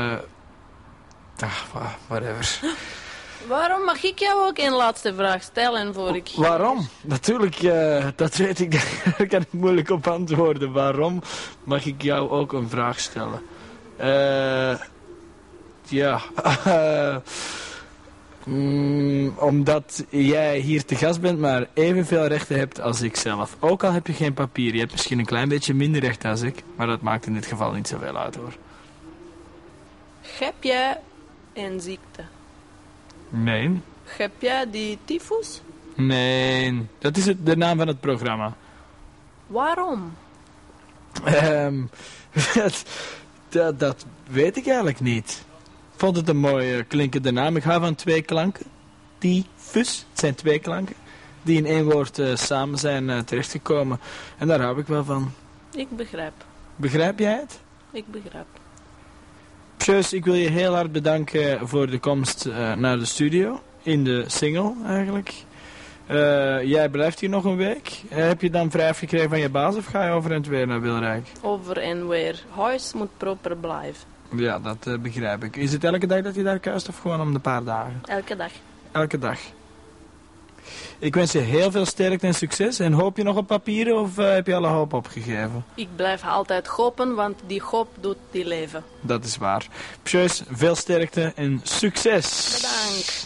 whatever. Waarom mag ik jou ook een laatste vraag stellen voor ik... Waarom? Natuurlijk, dat weet ik. Daar kan ik moeilijk op antwoorden. Waarom mag ik jou ook een vraag stellen? Ja. Omdat jij hier te gast bent, maar evenveel rechten hebt als ik zelf. Ook al heb je geen papier. Je hebt misschien een klein beetje minder rechten als ik. Maar dat maakt in dit geval niet zoveel uit, hoor. Heb jij een ziekte? Nee. Heb jij die tyfus? Nee. Dat is de naam van het programma. Waarom? Dat weet ik eigenlijk niet. Ik vond het een mooie klinkende naam. Ik hou van twee klanken. Tyfus. Het zijn twee klanken. Die in één woord samen zijn terechtgekomen. En daar hou ik wel van. Ik begrijp. Begrijp jij het? Ik begrijp. Pjeus, ik wil je heel hard bedanken voor de komst naar de studio. In de single eigenlijk. Jij blijft hier nog een week. Heb je dan vrij afgekregen van je baas of ga je over en weer naar Wilrijk? Over en weer. Huis moet proper blijven. Ja, dat begrijp ik. Is het elke dag dat je daar kuist of gewoon om de paar dagen? Elke dag. Elke dag. Ik wens je heel veel sterkte en succes. En hoop je nog op papieren of heb je alle hoop opgegeven? Ik blijf altijd hopen, want die hoop doet die leven. Dat is waar. Pjeus, veel sterkte en succes! Bedankt.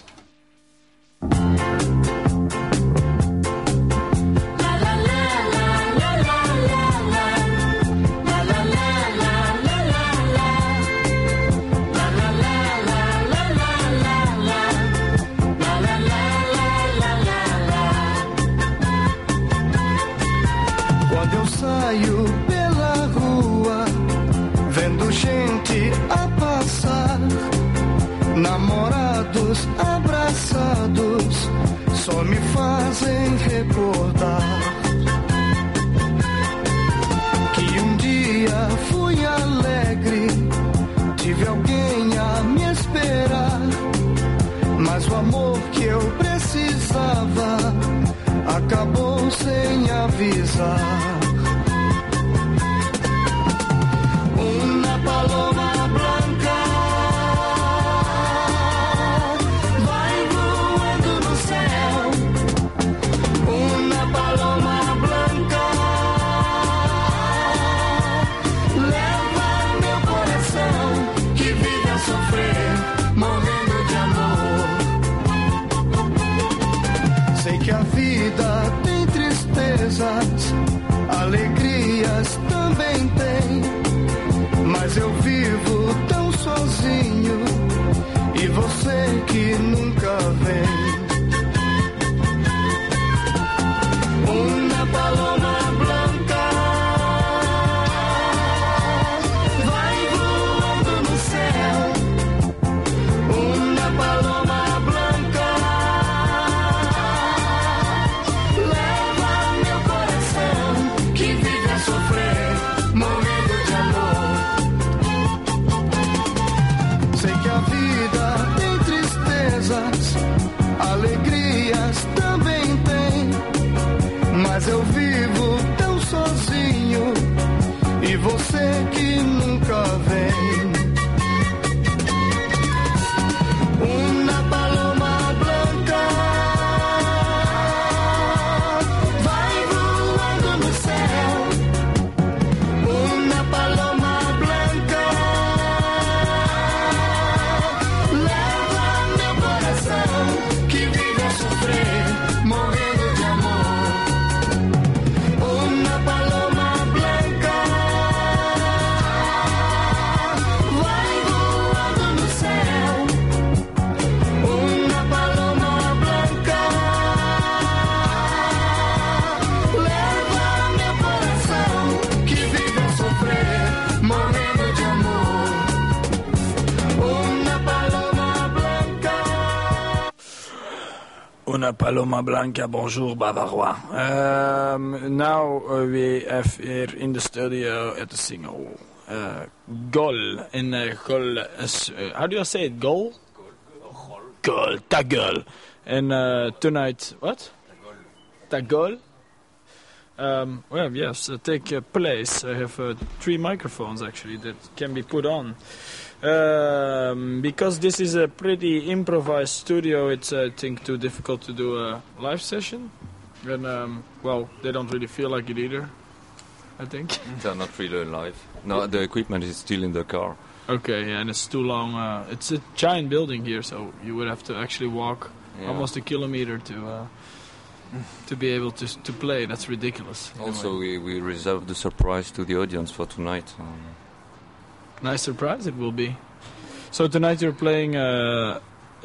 Quando eu saio pela rua, vendo gente a passar, namorados abraçados, só me fazem recordar que um dia fui alegre, tive alguém a me esperar, mas o amor que eu precisava acabou sem avisar. Una paloma blanca vai voando no céu. Una paloma blanca leva meu coração que vive a sofrer, morrendo de amor. Sei que a vida tem tristezas, alegrias também tem, mas eu vivo tão sozinho e você que nunca vem. Una paloma blanca vai voando no céu. Una paloma blanca leva meu coração que vive a sofrer, morrendo de amor. Sei que a vida tem tristezas, Una Paloma Blanca, bonjour Bavarois. Now we have here in the studio at the single Gol. And Gol is, how do you say it? Gol? Gol, ta gueule. And tonight, what? Ta gueule? Well, yes, take place. I have 3 microphones actually that can be put on. Because this is a pretty improvised studio, it's I think too difficult to do a live session. And well, they don't really feel like it either, I think. They're not really live. No, the equipment is still in the car. Okay, yeah, and it's too long. It's a giant building here, so you would have to actually walk almost a kilometer to be able to play. That's ridiculous. Also, we reserved the surprise to the audience for tonight. Nice surprise it will be. So tonight you're playing at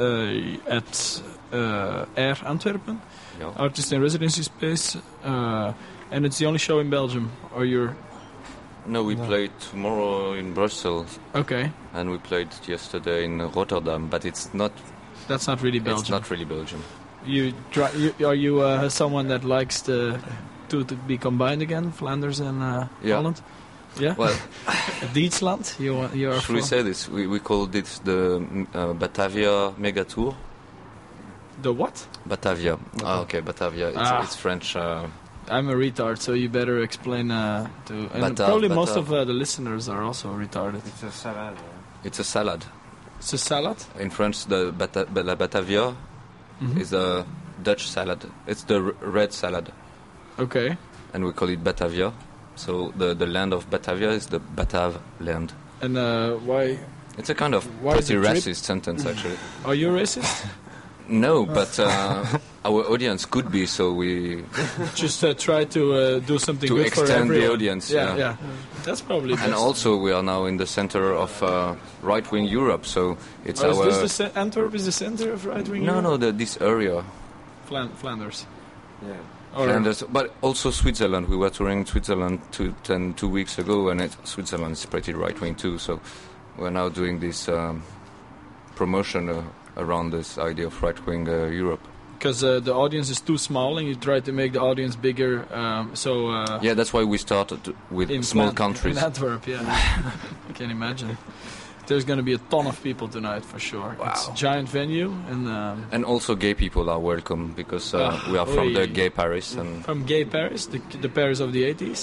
Air Antwerpen, artist in residency space, and it's the only show in Belgium. Or you're? No, we played tomorrow in Brussels. Okay. And we played yesterday in Rotterdam, but it's not. That's not really Belgium. It's not really Belgium. Are you someone that likes to be combined again, Flanders and Holland? Yeah. Well, Duitsland. You are. Should we say this? We call this the Batavia Mega Tour. The what? Batavia. Okay, Batavia. It's French. I'm a retard, so you better explain and probably most of the listeners are also retarded. It's a salad. It's a salad. It's a salad? In French, la Batavia is a Dutch salad. It's the red salad. Okay. And we call it Batavia. So the land of Batavia is the Batav land. And why? It's a kind of pretty racist sentence, actually. Are you racist? No, but our audience could be, so we just try to do something to good for everyone. extend the audience. Yeah. That's probably best. And also, we are now in the center of right-wing Europe, so it's our. Is this Antwerp is the center of right-wing Europe? No, this area. Flanders. Yeah. Flanders, but also Switzerland. We were touring Switzerland 2 weeks ago, and Switzerland is pretty right-wing too. So we're now doing this promotion around this idea of right-wing Europe. Because the audience is too small, and you try to make the audience bigger. Yeah, that's why we started with small countries. In Antwerp, yeah. I can imagine. There's going to be a ton of people tonight for sure. Wow. It's a giant venue, and also gay people are welcome because we are from the Gay Paris. And from Gay Paris, the Paris of the 80s.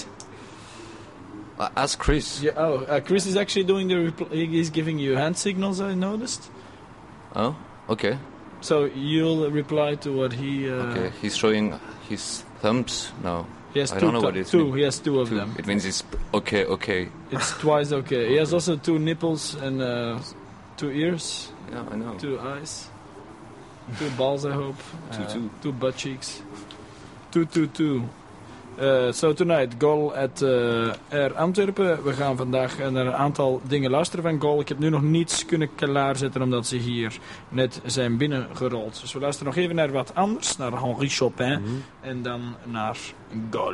Ask Chris. Yeah. Chris is actually doing he's giving you hand signals. I noticed. Oh, okay. So you'll reply to what he. Okay, he's showing his thumbs now. He has I don't know what it means. He has two of them. It means it's okay. It's twice okay. He has also 2 nipples and 2 ears. Yeah, I know. 2 eyes. 2 balls, I hope. 2 butt cheeks. 2. So tonight, Gol at Air Antwerpen. We gaan vandaag naar een aantal dingen luisteren van Gol. Ik heb nu nog niets kunnen klaarzetten omdat ze hier net zijn binnengerold. Dus we luisteren nog even naar wat anders, naar Henri Chopin en dan naar Gol.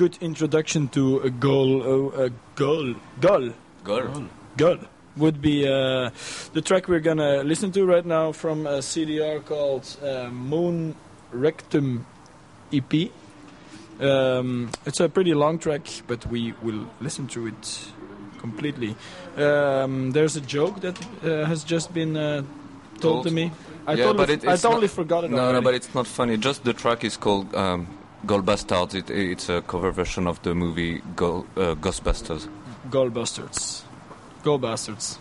good introduction to a goal would be the track we're gonna listen to right now from a CDR called Moon Rectum EP. It's a pretty long track, but we will listen to it completely. There's a joke that has just been told to me. I totally forgot it already. No, but it's not funny. Just the track is called Gold Bastards. It's a cover version of the movie Ghostbusters. Gold Bastards. Gold Bastards.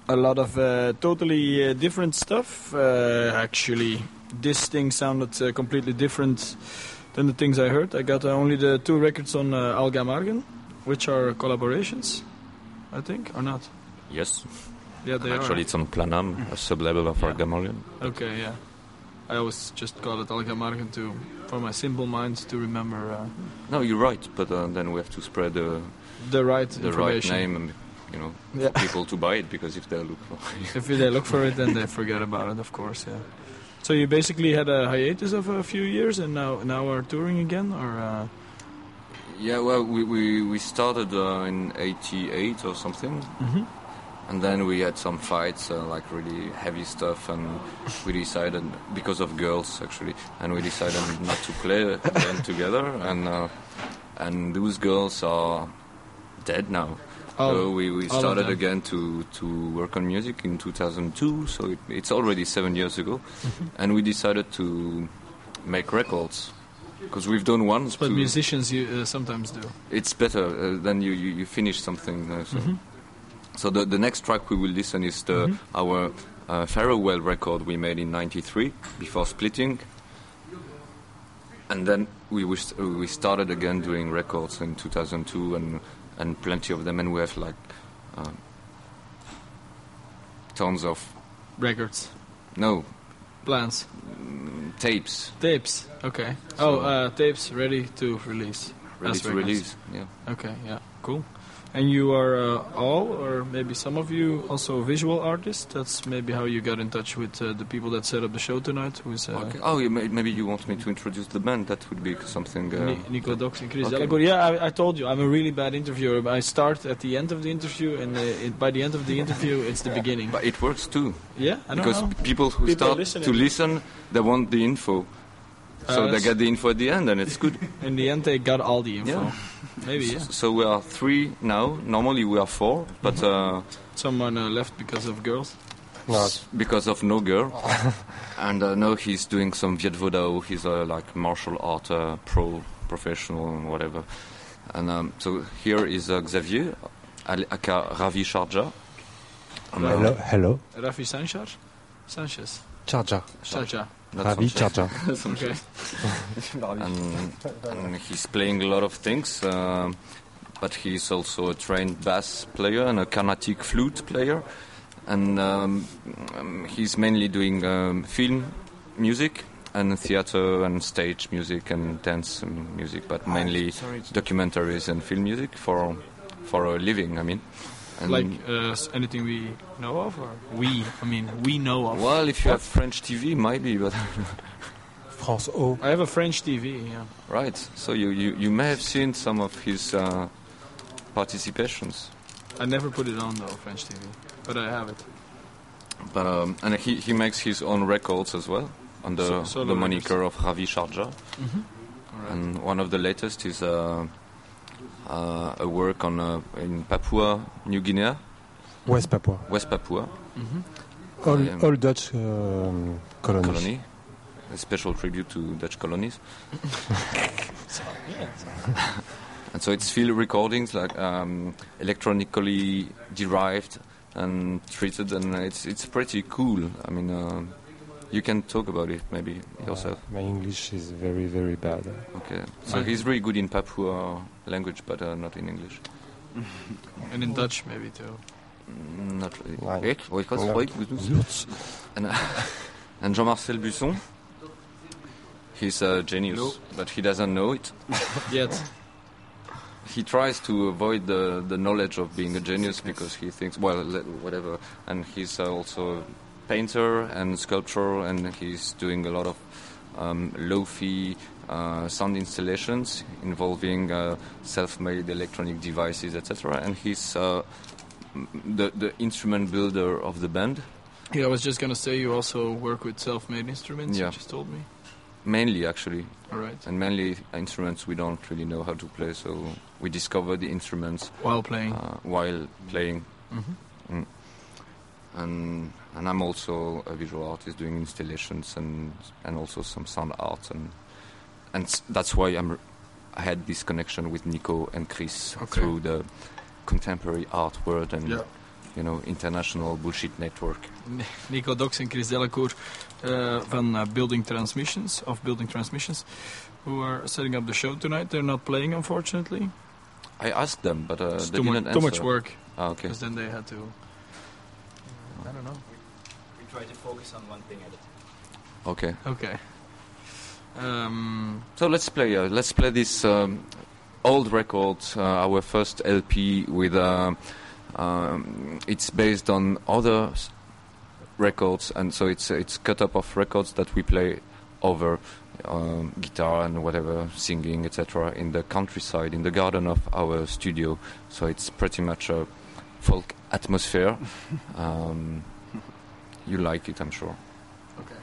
A lot of totally different stuff. Actually, this thing sounded completely different than the things I heard. I got only the 2 records on Alga Margen, which are collaborations, I think, or not? Yes. Yeah, they Actually, are. it's on Planam, a sub-label of Alga Margen. Okay, yeah. I always just call it Alga Margen for my simple mind to remember. No, you're right, but then we have to spread the right the right information. name and Yeah. for people to buy it, because if they look for If they look for it, then they forget about it, of course, yeah. So you basically had a hiatus of a few years and now are touring again, or? Yeah, well, we started in '88 or something, and then we had some fights, like really heavy stuff, and we decided, because of girls actually, and we decided not to play again together, and those girls are dead now. So we started again to work on music in 2002, so it's already 7 years ago, and we decided to make records, because we've done one. But musicians sometimes do. It's better than you finish something. So the next track we will listen is our Farewell record we made in '93 before splitting, and then we started again doing records in 2002 and plenty of them, and we have like tons of records. No. Plans. Tapes. Tapes. Okay. Tapes ready to release. Ready as to records. release. Yeah. Okay. Yeah. Cool. And you are all, or maybe some of you, also visual artists. That's maybe how you got in touch with the people that set up the show tonight. Who's okay. Oh, maybe you want me to introduce the band. That would be something. Nico Dox and Chris okay. Delacour. Yeah, I told you, I'm a really bad interviewer. I start at the end of the interview, and by the end of the interview, it's the beginning. But it works too. Yeah, I know. Because people who start to listen, they want the info. So they get the info at the end, and it's good. In the end, they got all the info. Yeah. Maybe, yeah. So we are 3 now. Normally we are 4, but someone left because of girls. Not because of no girl. And now he's doing some Viet Vo Dao. He's a like martial art professional and whatever. And so here is Xavier, aka Ravi Sharjah. Hello. Ravi Sanchez. Charja. Ravi Charja. Okay. And he's playing a lot of things, but he's also a trained bass player and a Carnatic flute player. And he's mainly doing film music and theater and stage music and dance music, but mainly documentaries and film music for a living, I mean. And like anything we know of, or we know of? Well, if you have French TV, maybe, but France O. I have a French TV, yeah. Right, so you may have seen some of his participations. I never put it on, though, French TV, but I have it. But and he makes his own records as well, under the moniker of Ravi Sharjah. Right. And one of the latest is a work on in Papua New Guinea. West Papua. All Dutch colonies. A special tribute to Dutch colonies. And so it's field recordings, like electronically derived and treated, and it's pretty cool. I mean, you can talk about it maybe yourself. My English is very, very bad. Okay, so he's really good in Papua language, but not in English. And in Dutch maybe too. Not really. And Jean-Marcel Busson, he's a genius, but he doesn't know it yet. He tries to avoid the knowledge of being a genius because he thinks, well, whatever. And he's also a painter and sculptor, and he's doing a lot of lo-fi sound installations involving self-made electronic devices, etc. And he's the instrument builder of the band. Yeah, I was just going to say you also work with self-made instruments, you just told me. Mainly, actually. All right. And mainly instruments we don't really know how to play, so we discover the instruments while playing. Mm-hmm. And I'm also a visual artist doing installations and also some sound art, and that's why I had this connection with Nico and Chris through the contemporary art world, and international bullshit network. Nico Dox en Chris Delacour van Building Transmissions, who are setting up the show tonight. They're not playing, unfortunately. I asked them, but It's they too didn't answer. much work. Okay. Because then they had to... I don't know. We try to focus on one thing at a time. Okay. Okay. So let's play this old record, our first LP with. It's based on other records, and so it's cut up of records that we play over guitar and whatever, singing, etc. in the countryside, in the garden of our studio. So it's pretty much a folk atmosphere. You like it, I'm sure. Okay.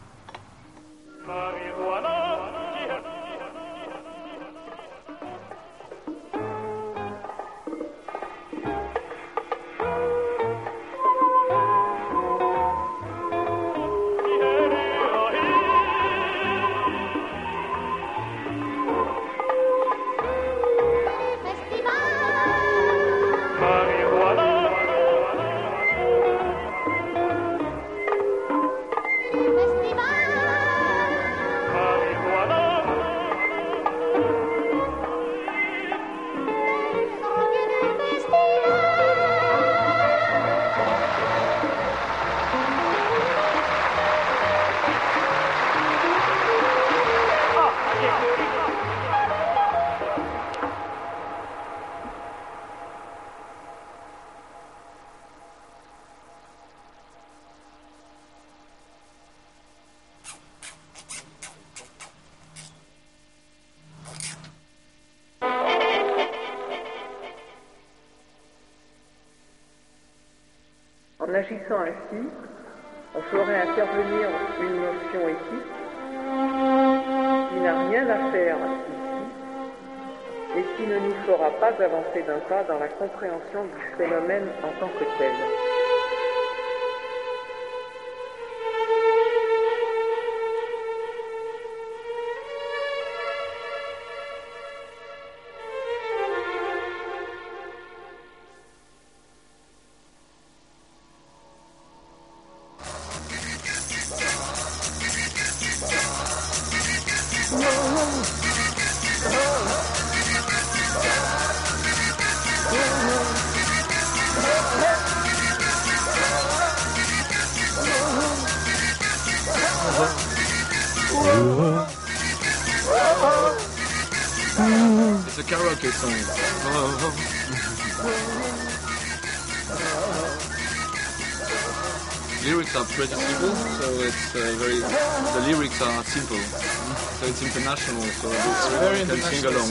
En agissant ainsi, on ferait intervenir une notion éthique qui n'a rien à faire ici et qui ne nous fera pas avancer d'un pas dans la compréhension du phénomène en tant que tel. It's a karaoke song. Lyrics are pretty simple, so it's very. The lyrics are simple, so it's international. So it's very can sing along.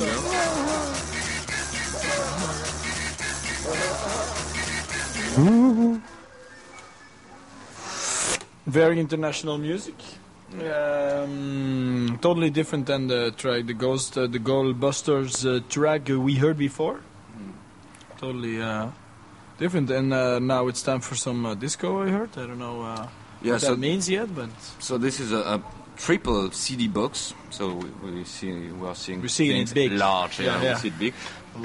Very international music. Totally different than the track, the Goldbusters track we heard before. Totally different. And now it's time for some disco. I heard. I don't know what that means yet, but so this is a triple CD box. So we are seeing it big, large. Yeah, we see it big.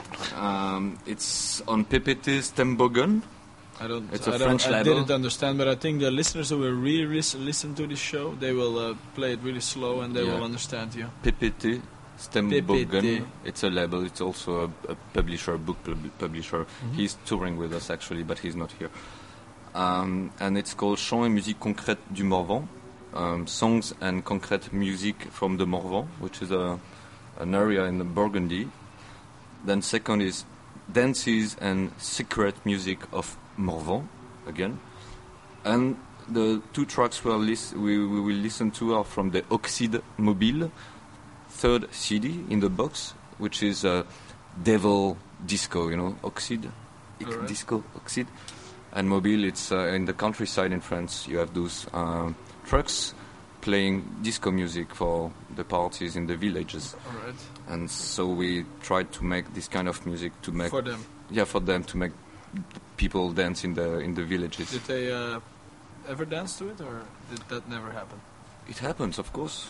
It's on PPT Stembogen. It's a French label. I didn't understand, but I think the listeners who will really listen to this show, they will play it really slow and they will understand you. PPT Stembogen. It's a label. It's also a publisher, book publisher. Mm-hmm. He's touring with us actually, but he's not here. And it's called Chants et musique concrète du Morvan. Songs and concrete music from the Morvan, which is an area in the Burgundy. Then second is dances and secret music of Morvan again, and the two tracks we will listen to are from the Oxide Mobile third CD in the box, which is Devil Disco, Oxide, right. Disco, Oxide, and Mobile. It's in the countryside in France. You have those trucks playing disco music for the parties in the villages. All right. And so we tried to make this kind of music to make for them. Yeah, for them to make people dance in the villages. Did they ever dance to it, or did that never happen? It happens, of course.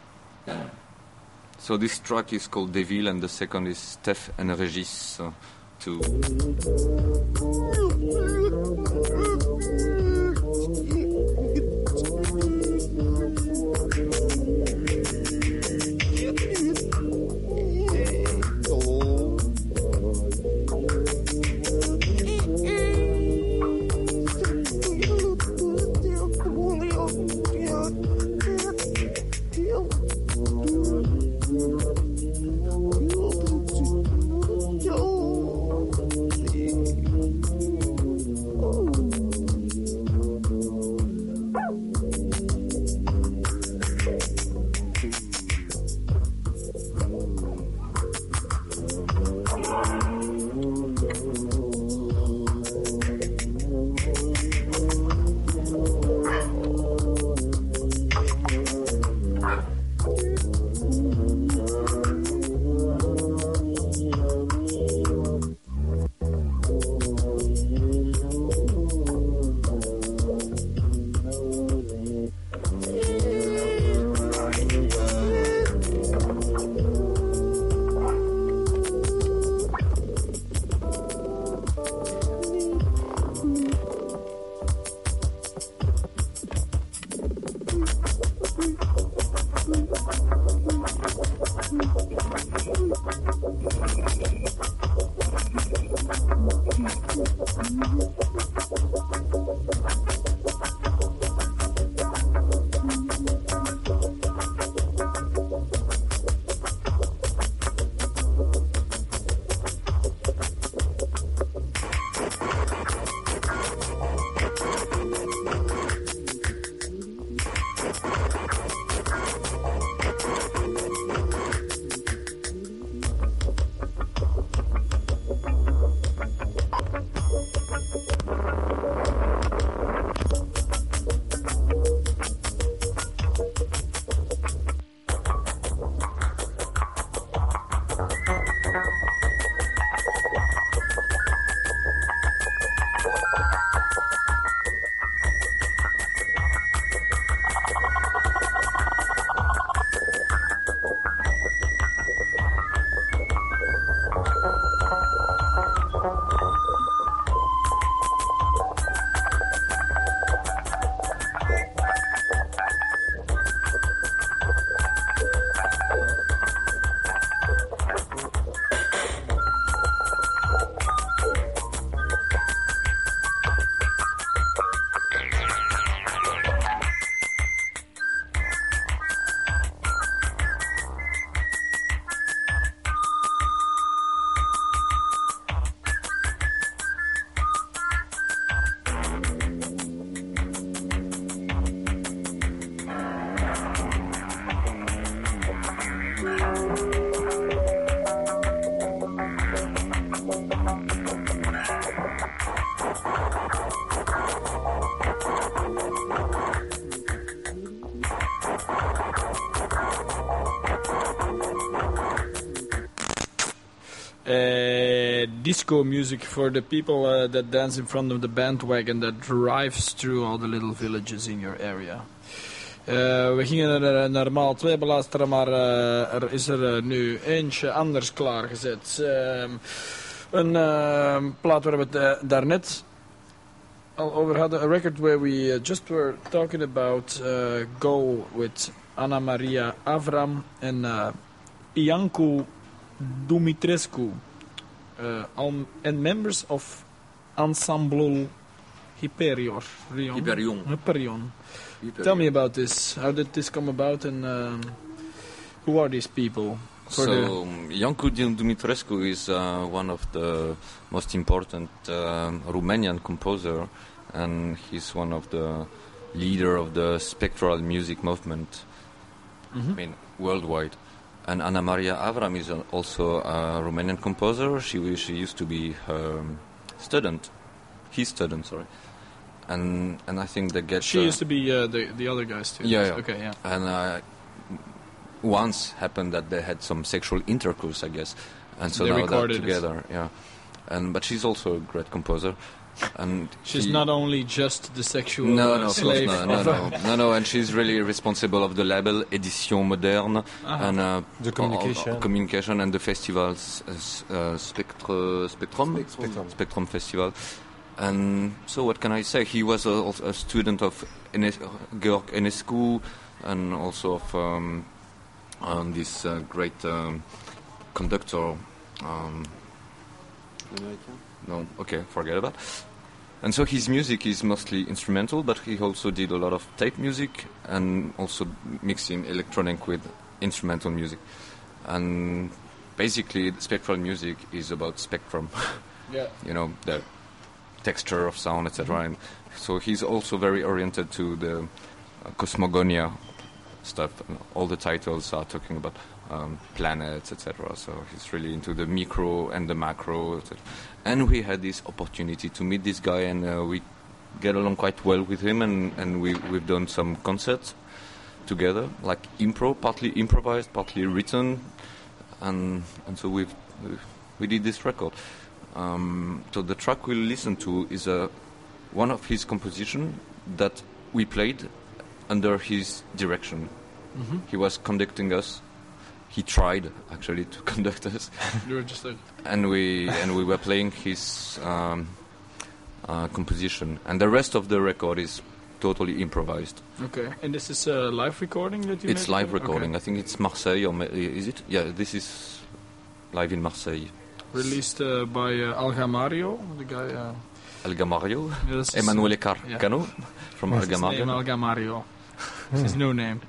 Yeah. So this track is called Devil, and the second is Steph and Regis to. Disco music for the people that dance in front of the bandwagon that drives through all the little villages in your area. We gingen er normaal 2 beluisteren, maar er is er nu eentje anders klaargezet. Een plaat waar we het daarnet al over hadden. A record where we just were talking about Go with Anna Maria Avram en Iancu Dumitrescu. And members of Ensemble Hyperion. Hyperion. Tell me about this. How did this come about, and who are these people? So, Iancu Dumitrescu is one of the most important Romanian composer, and he's one of the leader of the spectral music movement. I mean, worldwide. And Anna Maria Avram is also a Romanian composer. She used to be his student, sorry. And I think they get. She used to be the other guy's too. Yeah. Okay, yeah. And once happened that they had some sexual intercourse, I guess, and so they now they're recorded together. Yeah. But she's also a great composer. And she's he- not only just the sexual No, of course slave. no, and she's really responsible of the label Édition Moderne and The communication. communication and the festivals, Spectrum Festival. And so, what can I say? He was a student of Georg Enescu and also of this great conductor. No, okay, forget about. And so his music is mostly instrumental, but he also did a lot of tape music and also mixing electronic with instrumental music. And basically, spectral music is about spectrum. Yeah. You know, the texture of sound, etc. And so he's also very oriented to the cosmogonia stuff. And all the titles are talking about planets, etc. So he's really into the micro and the macro, etc. And we had this opportunity to meet this guy, and we get along quite well with him, and we've done some concerts together, like partly improvised, partly written, and so we did this record. So the track we'll listen to is one of his compositions that we played under his direction. Mm-hmm. He was conducting us. He tried actually to conduct us. You were just like... and we were playing his composition, and the rest of the record is totally improvised. Okay, and this is a live recording that you It's made? live recording. Okay. I think it's Marseille, or is it? Yeah, this is live in Marseille. Released by Algamario, the guy... Algamario, Yeah, that's his- Emanuele Carcano from That's his name, Algamario. Algamario. It's his new name.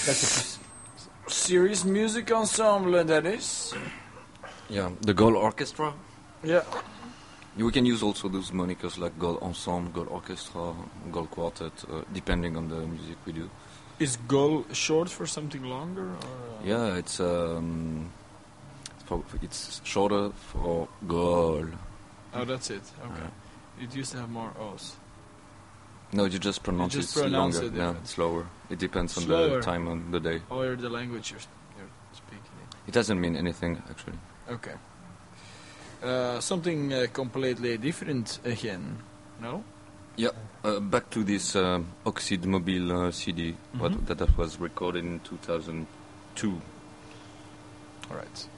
Serious music ensemble, that is. Yeah, the Gol Orchestra. Yeah. We can use also those monikers like Gol Ensemble, Gol Orchestra, Gol Quartet, depending on the music we do. Is Gol short for something longer? Or, Yeah, it's shorter for Gol. Oh, that's it. Okay. It used to have more O's. No, you just pronounce You just it pronounce longer, it yeah, different. slower. It depends on Slower. the time on the day. Or the language you're speaking in. It doesn't mean anything, actually. Okay. Something completely different again, no? Yeah, back to this Oxide Mobile CD, that was recorded in 2002. All right.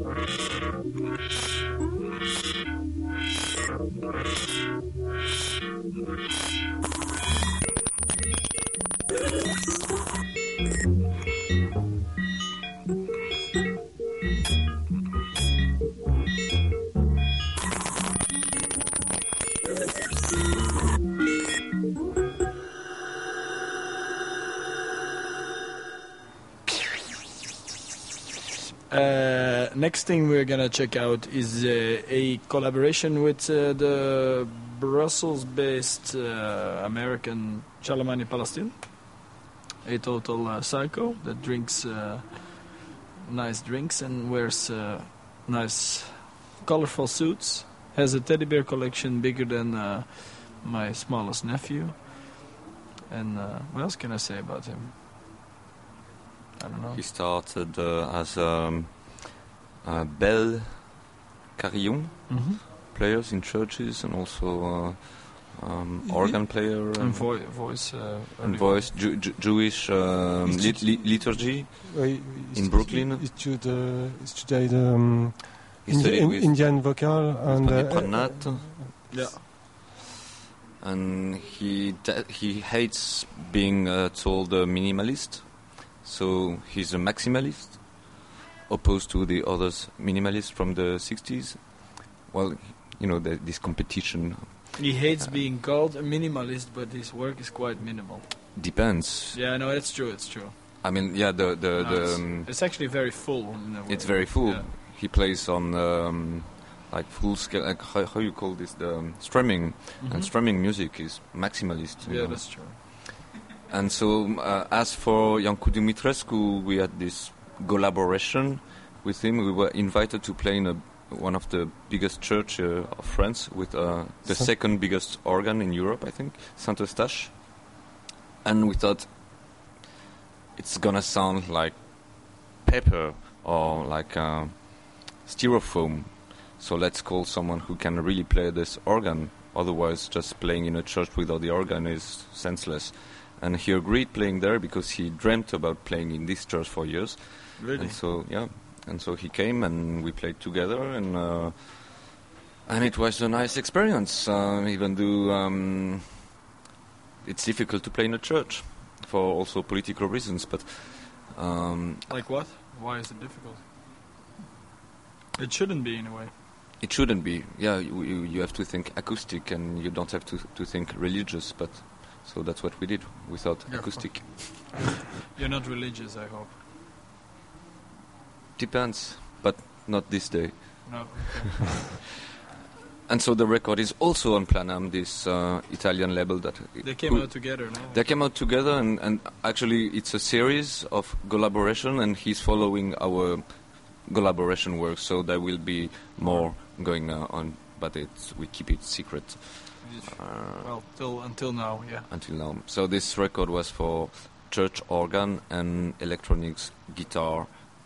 Next thing we're gonna check out is a collaboration with the Brussels-based American Charlemagne Palestine, a total psycho that drinks nice drinks and wears nice colorful suits, has a teddy bear collection bigger than my smallest nephew, and what else can I say about him? I don't know. He started as bell carillon players in churches, and also organ player and voice and voice Jewish liturgy in Brooklyn. He studied Indian vocal and Pranat. Yeah. And he hates being told a minimalist, so he's a maximalist, opposed to the others minimalists from the 60s. Well, you know, this competition. He hates being called a minimalist, but his work is quite minimal. Depends. Yeah, no, it's true. I mean, yeah, it's actually very full. In a way. It's very full. Yeah. He plays on like full scale. Like how you call this? The strumming, and strumming music is maximalist. Yeah, that's true. And so, as for Iancu Dumitrescu, we had this collaboration with him. We were invited to play in one of the biggest church of France with the second biggest organ in Europe, I think, Saint Eustache. And we thought it's gonna sound like paper or like styrofoam. So let's call someone who can really play this organ. Otherwise, just playing in a church without the organ is senseless. And he agreed playing there because he dreamt about playing in this church for years. Really? And so, yeah. And so he came and we played together, and it was a nice experience, even though it's difficult to play in a church for also political reasons. But like what? Why is it difficult? It shouldn't be, in a way. It shouldn't be. Yeah, you have to think acoustic, and you don't have to think religious. But so that's what we did. We thought acoustic. You're not religious, I hope. Depends, but not this day. No. Okay. And so the record is also on Planam, this Italian label that they came out together. No? They came out together, and actually it's a series of collaboration, and he's following our collaboration work. So there will be more going on, but we keep it secret. Well, until now, yeah. Until now. So this record was for church organ and electronics, guitar,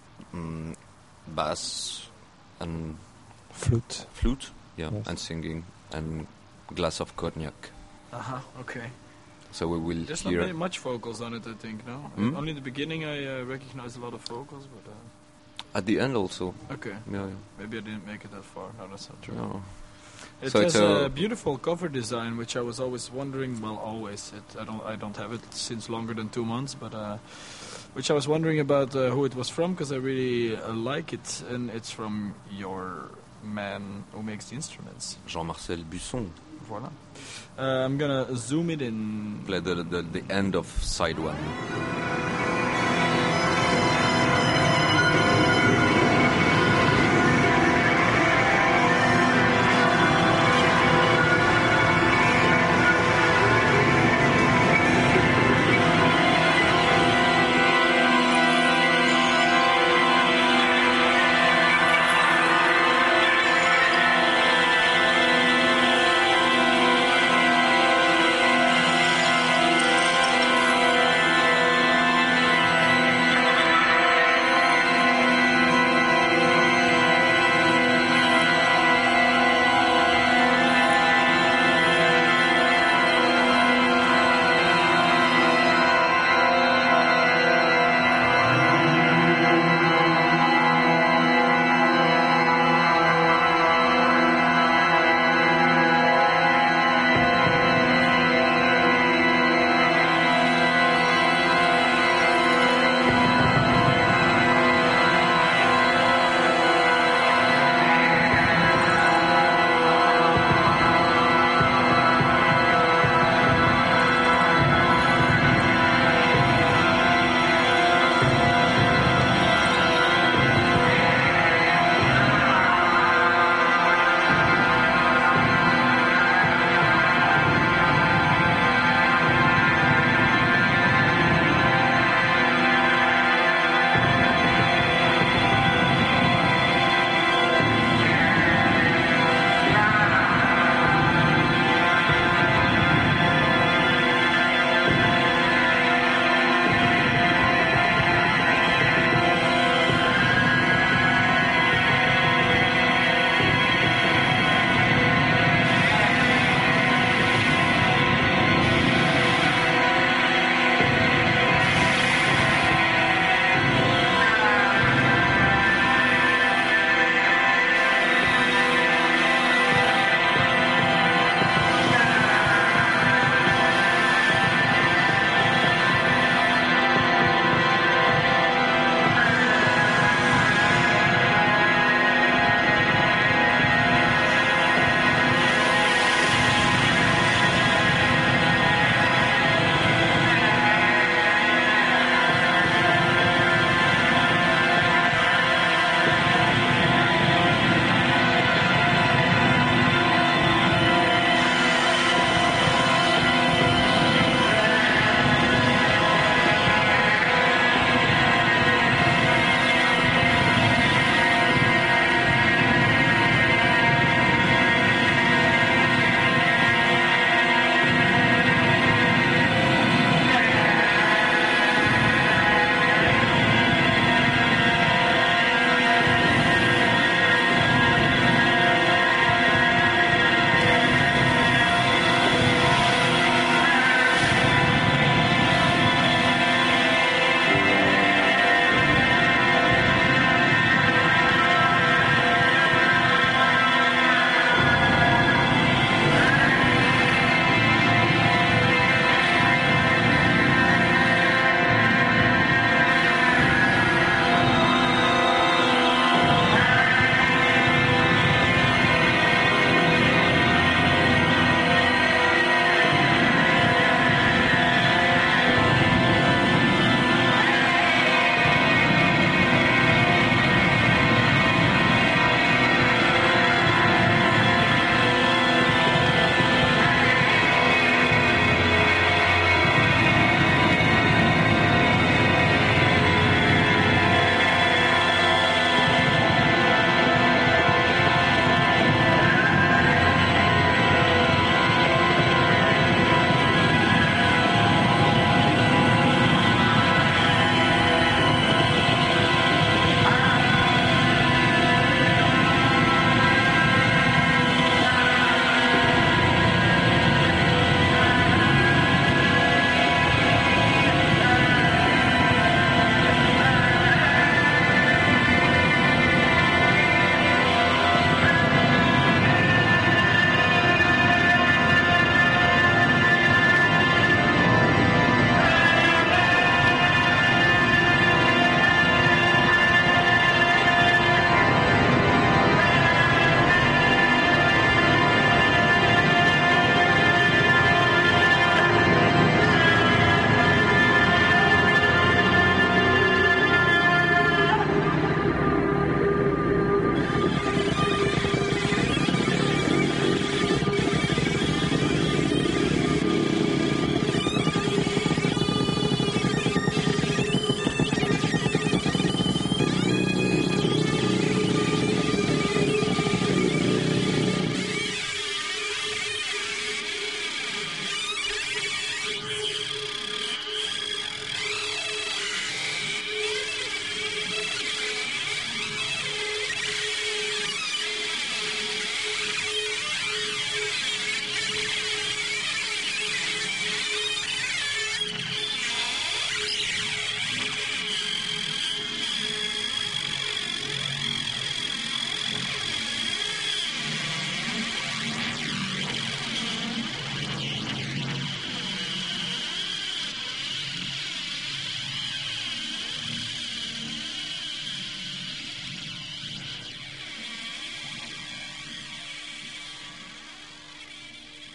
bass and flute, yeah, yes. And singing and glass of cognac. Okay. So we will There's hear. not very much vocals on it, I think. No, only the beginning I recognize a lot of vocals, but at the end also. Okay. Yeah. Maybe I didn't make it that far. No, that's not true. No. It so has a beautiful cover design, which I was always wondering. Well, always. I don't have it since longer than 2 months, but which I was wondering about who it was from, because I really like it, and it's from your man who makes the instruments, Jean-Marcel Busson. Voilà. I'm gonna zoom it in. Play the end of side 1.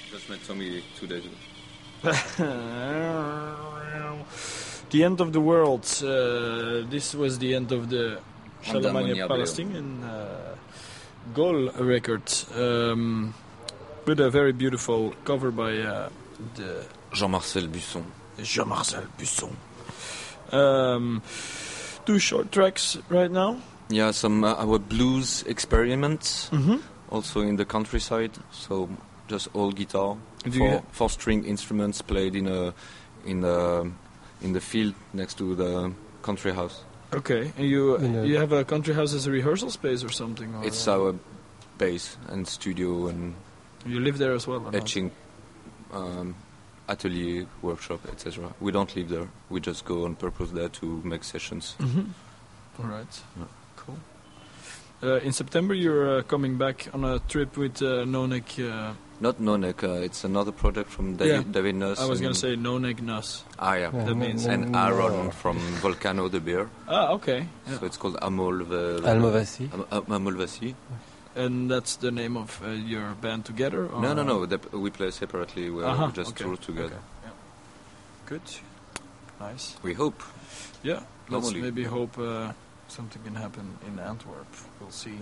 Just met Tommy 2 days ago. The end of the world. This was the end of the Charlemagne Pandemoniableum. Palestinian goal record, with a very beautiful cover by the Jean-Marcel Busson. Jean-Marcel Busson. 2 short tracks right now. Yeah, some our blues experiments, Mhm. also in the countryside. So just all guitar, Do you- 4-string instruments played in the field next to the country house. Okay, and you In a- you have a country house as a rehearsal space or something? Or It's our base and studio and you live there as well? or not? etching atelier, workshop, etc. We don't live there. We just go on purpose there to make sessions. Mhm. All right. Yeah. Cool. In September, you're coming back on a trip with Nonek. Not Nonek, it's another project from David Nuss. I was and- going to say Nonek Nuss. Ah, yeah. That means. And Aaron from Volcano the Beer. Ah, okay. Yeah. So it's called Amolvasi. Amolvasi. And that's the name of your band together? Or? No. We play separately. We just okay. tour together. Okay. Yeah. Good. Nice. We hope. Yeah. Let's Normally. maybe hope something can happen in Antwerp. We'll see.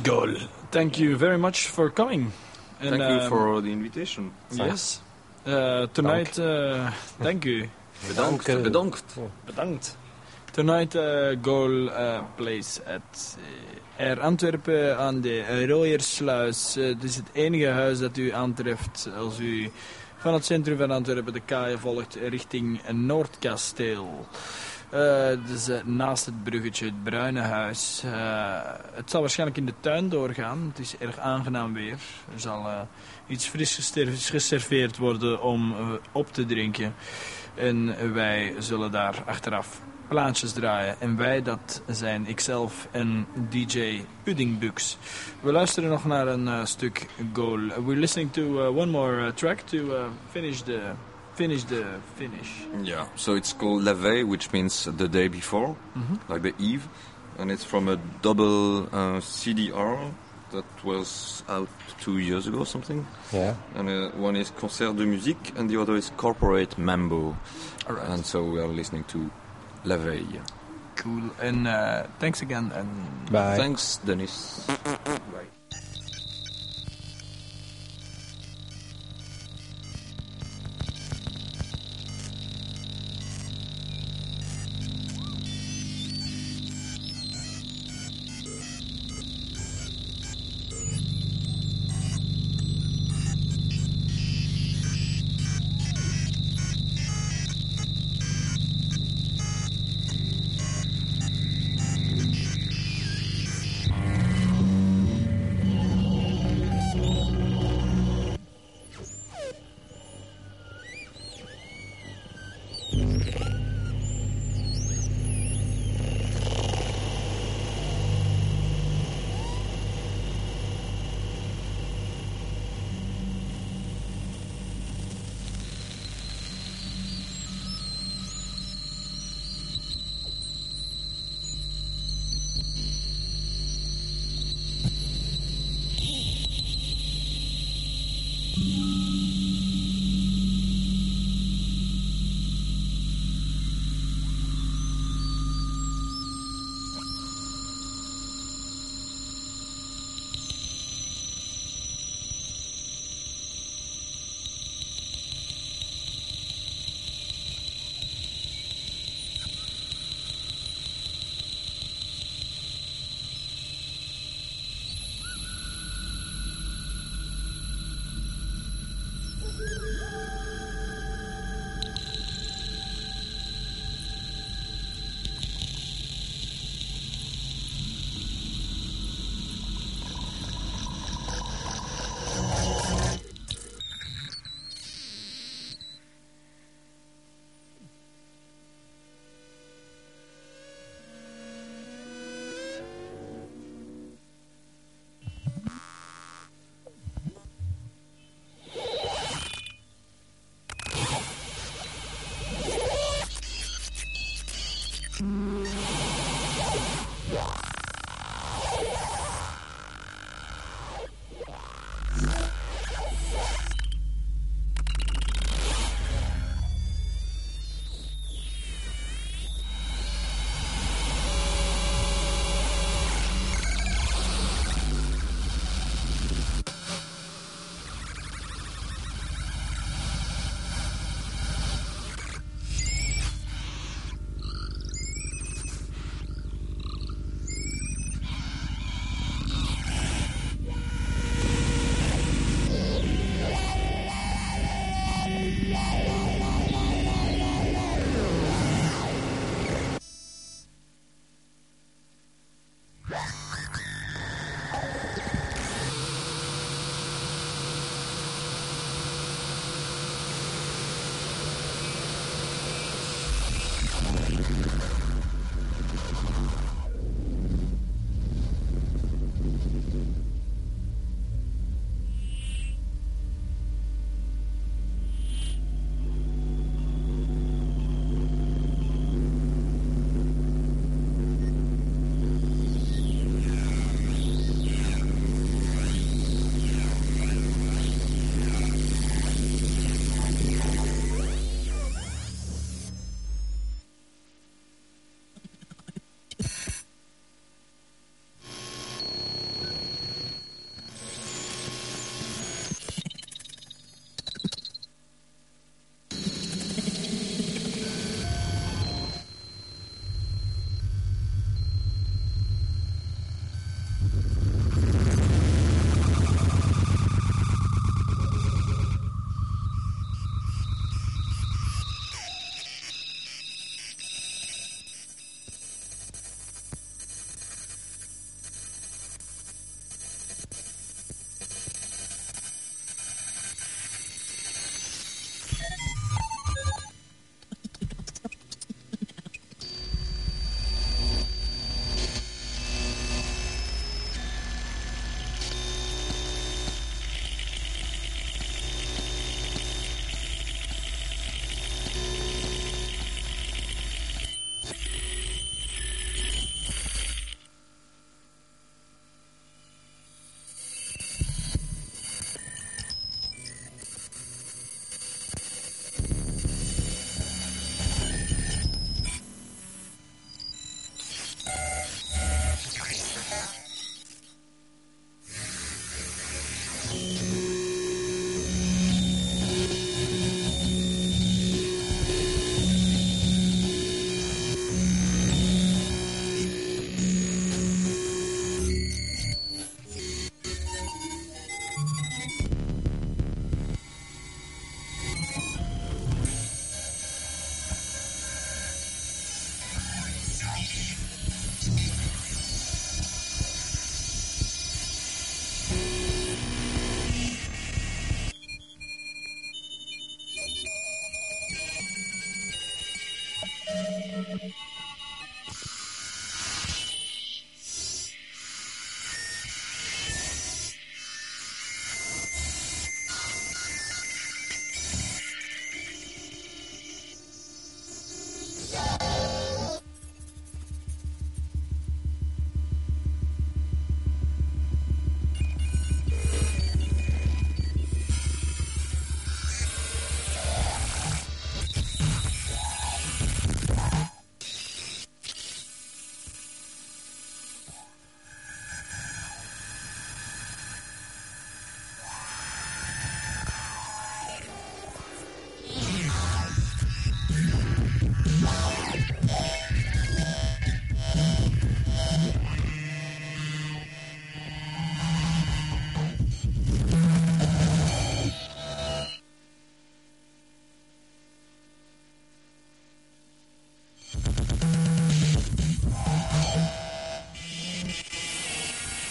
Goal, thank you very much for coming. Thank you for the invitation. Yes. Tonight, thank you. Bedankt. Tonight, Goal plays at Air Antwerpen aan de Rooiersluis. Het is het enige huis dat u aantreft als u van het centrum van Antwerpen de kaaien volgt richting Noordkasteel. Dus naast het bruggetje, het Bruine Huis. Het zal waarschijnlijk in de tuin doorgaan. Het is erg aangenaam weer. Er zal iets fris geserveerd worden om op te drinken. En wij zullen daar achteraf plaatjes draaien. En wij, dat zijn ikzelf en DJ Puddingbux. We luisteren nog naar een stuk Goal. We're listening to one more track to finish the finish. Yeah, so it's called La Veille, which means the day before, like the eve. And it's from a double CDR that was out 2 years ago or something. Yeah. And one is Concert de Musique and the other is Corporate Mambo. All right. And so we are listening to La Veille. Cool. And thanks again. And Bye. Thanks, Dennis. Bye.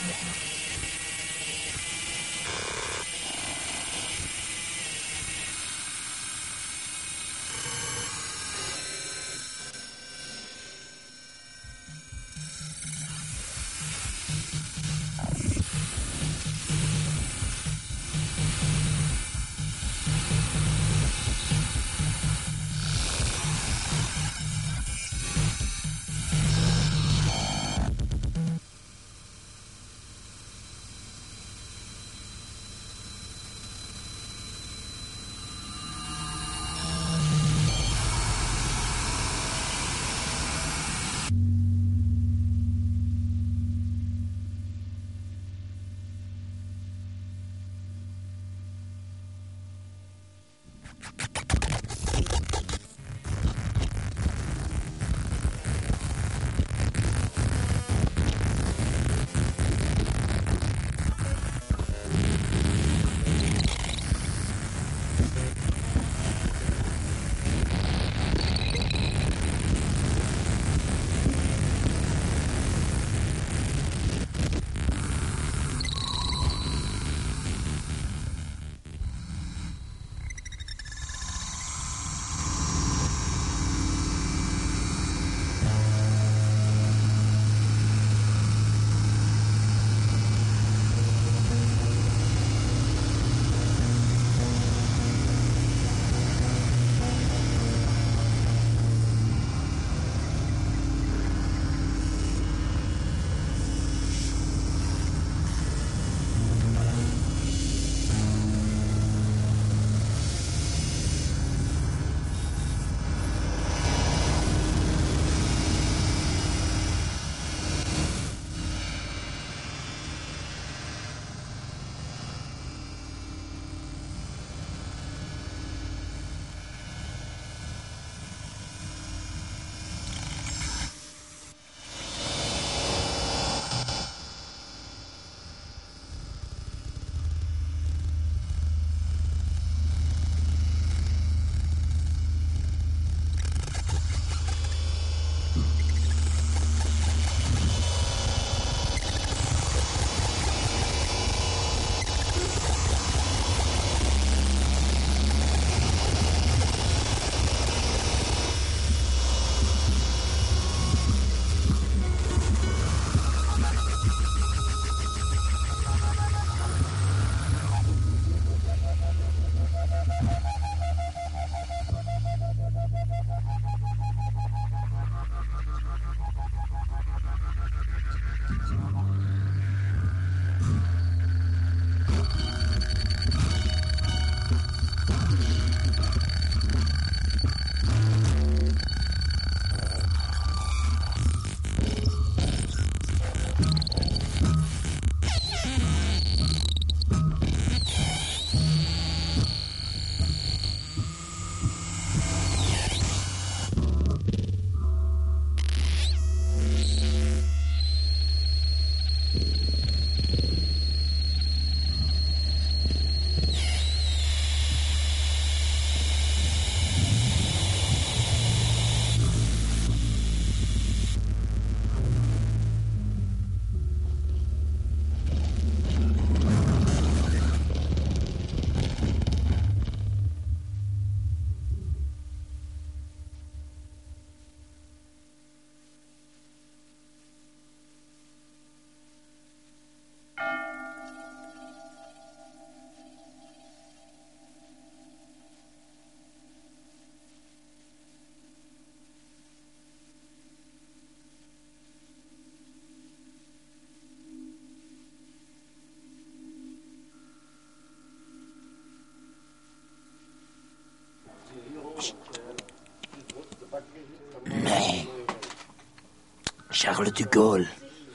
Charles de Gaulle.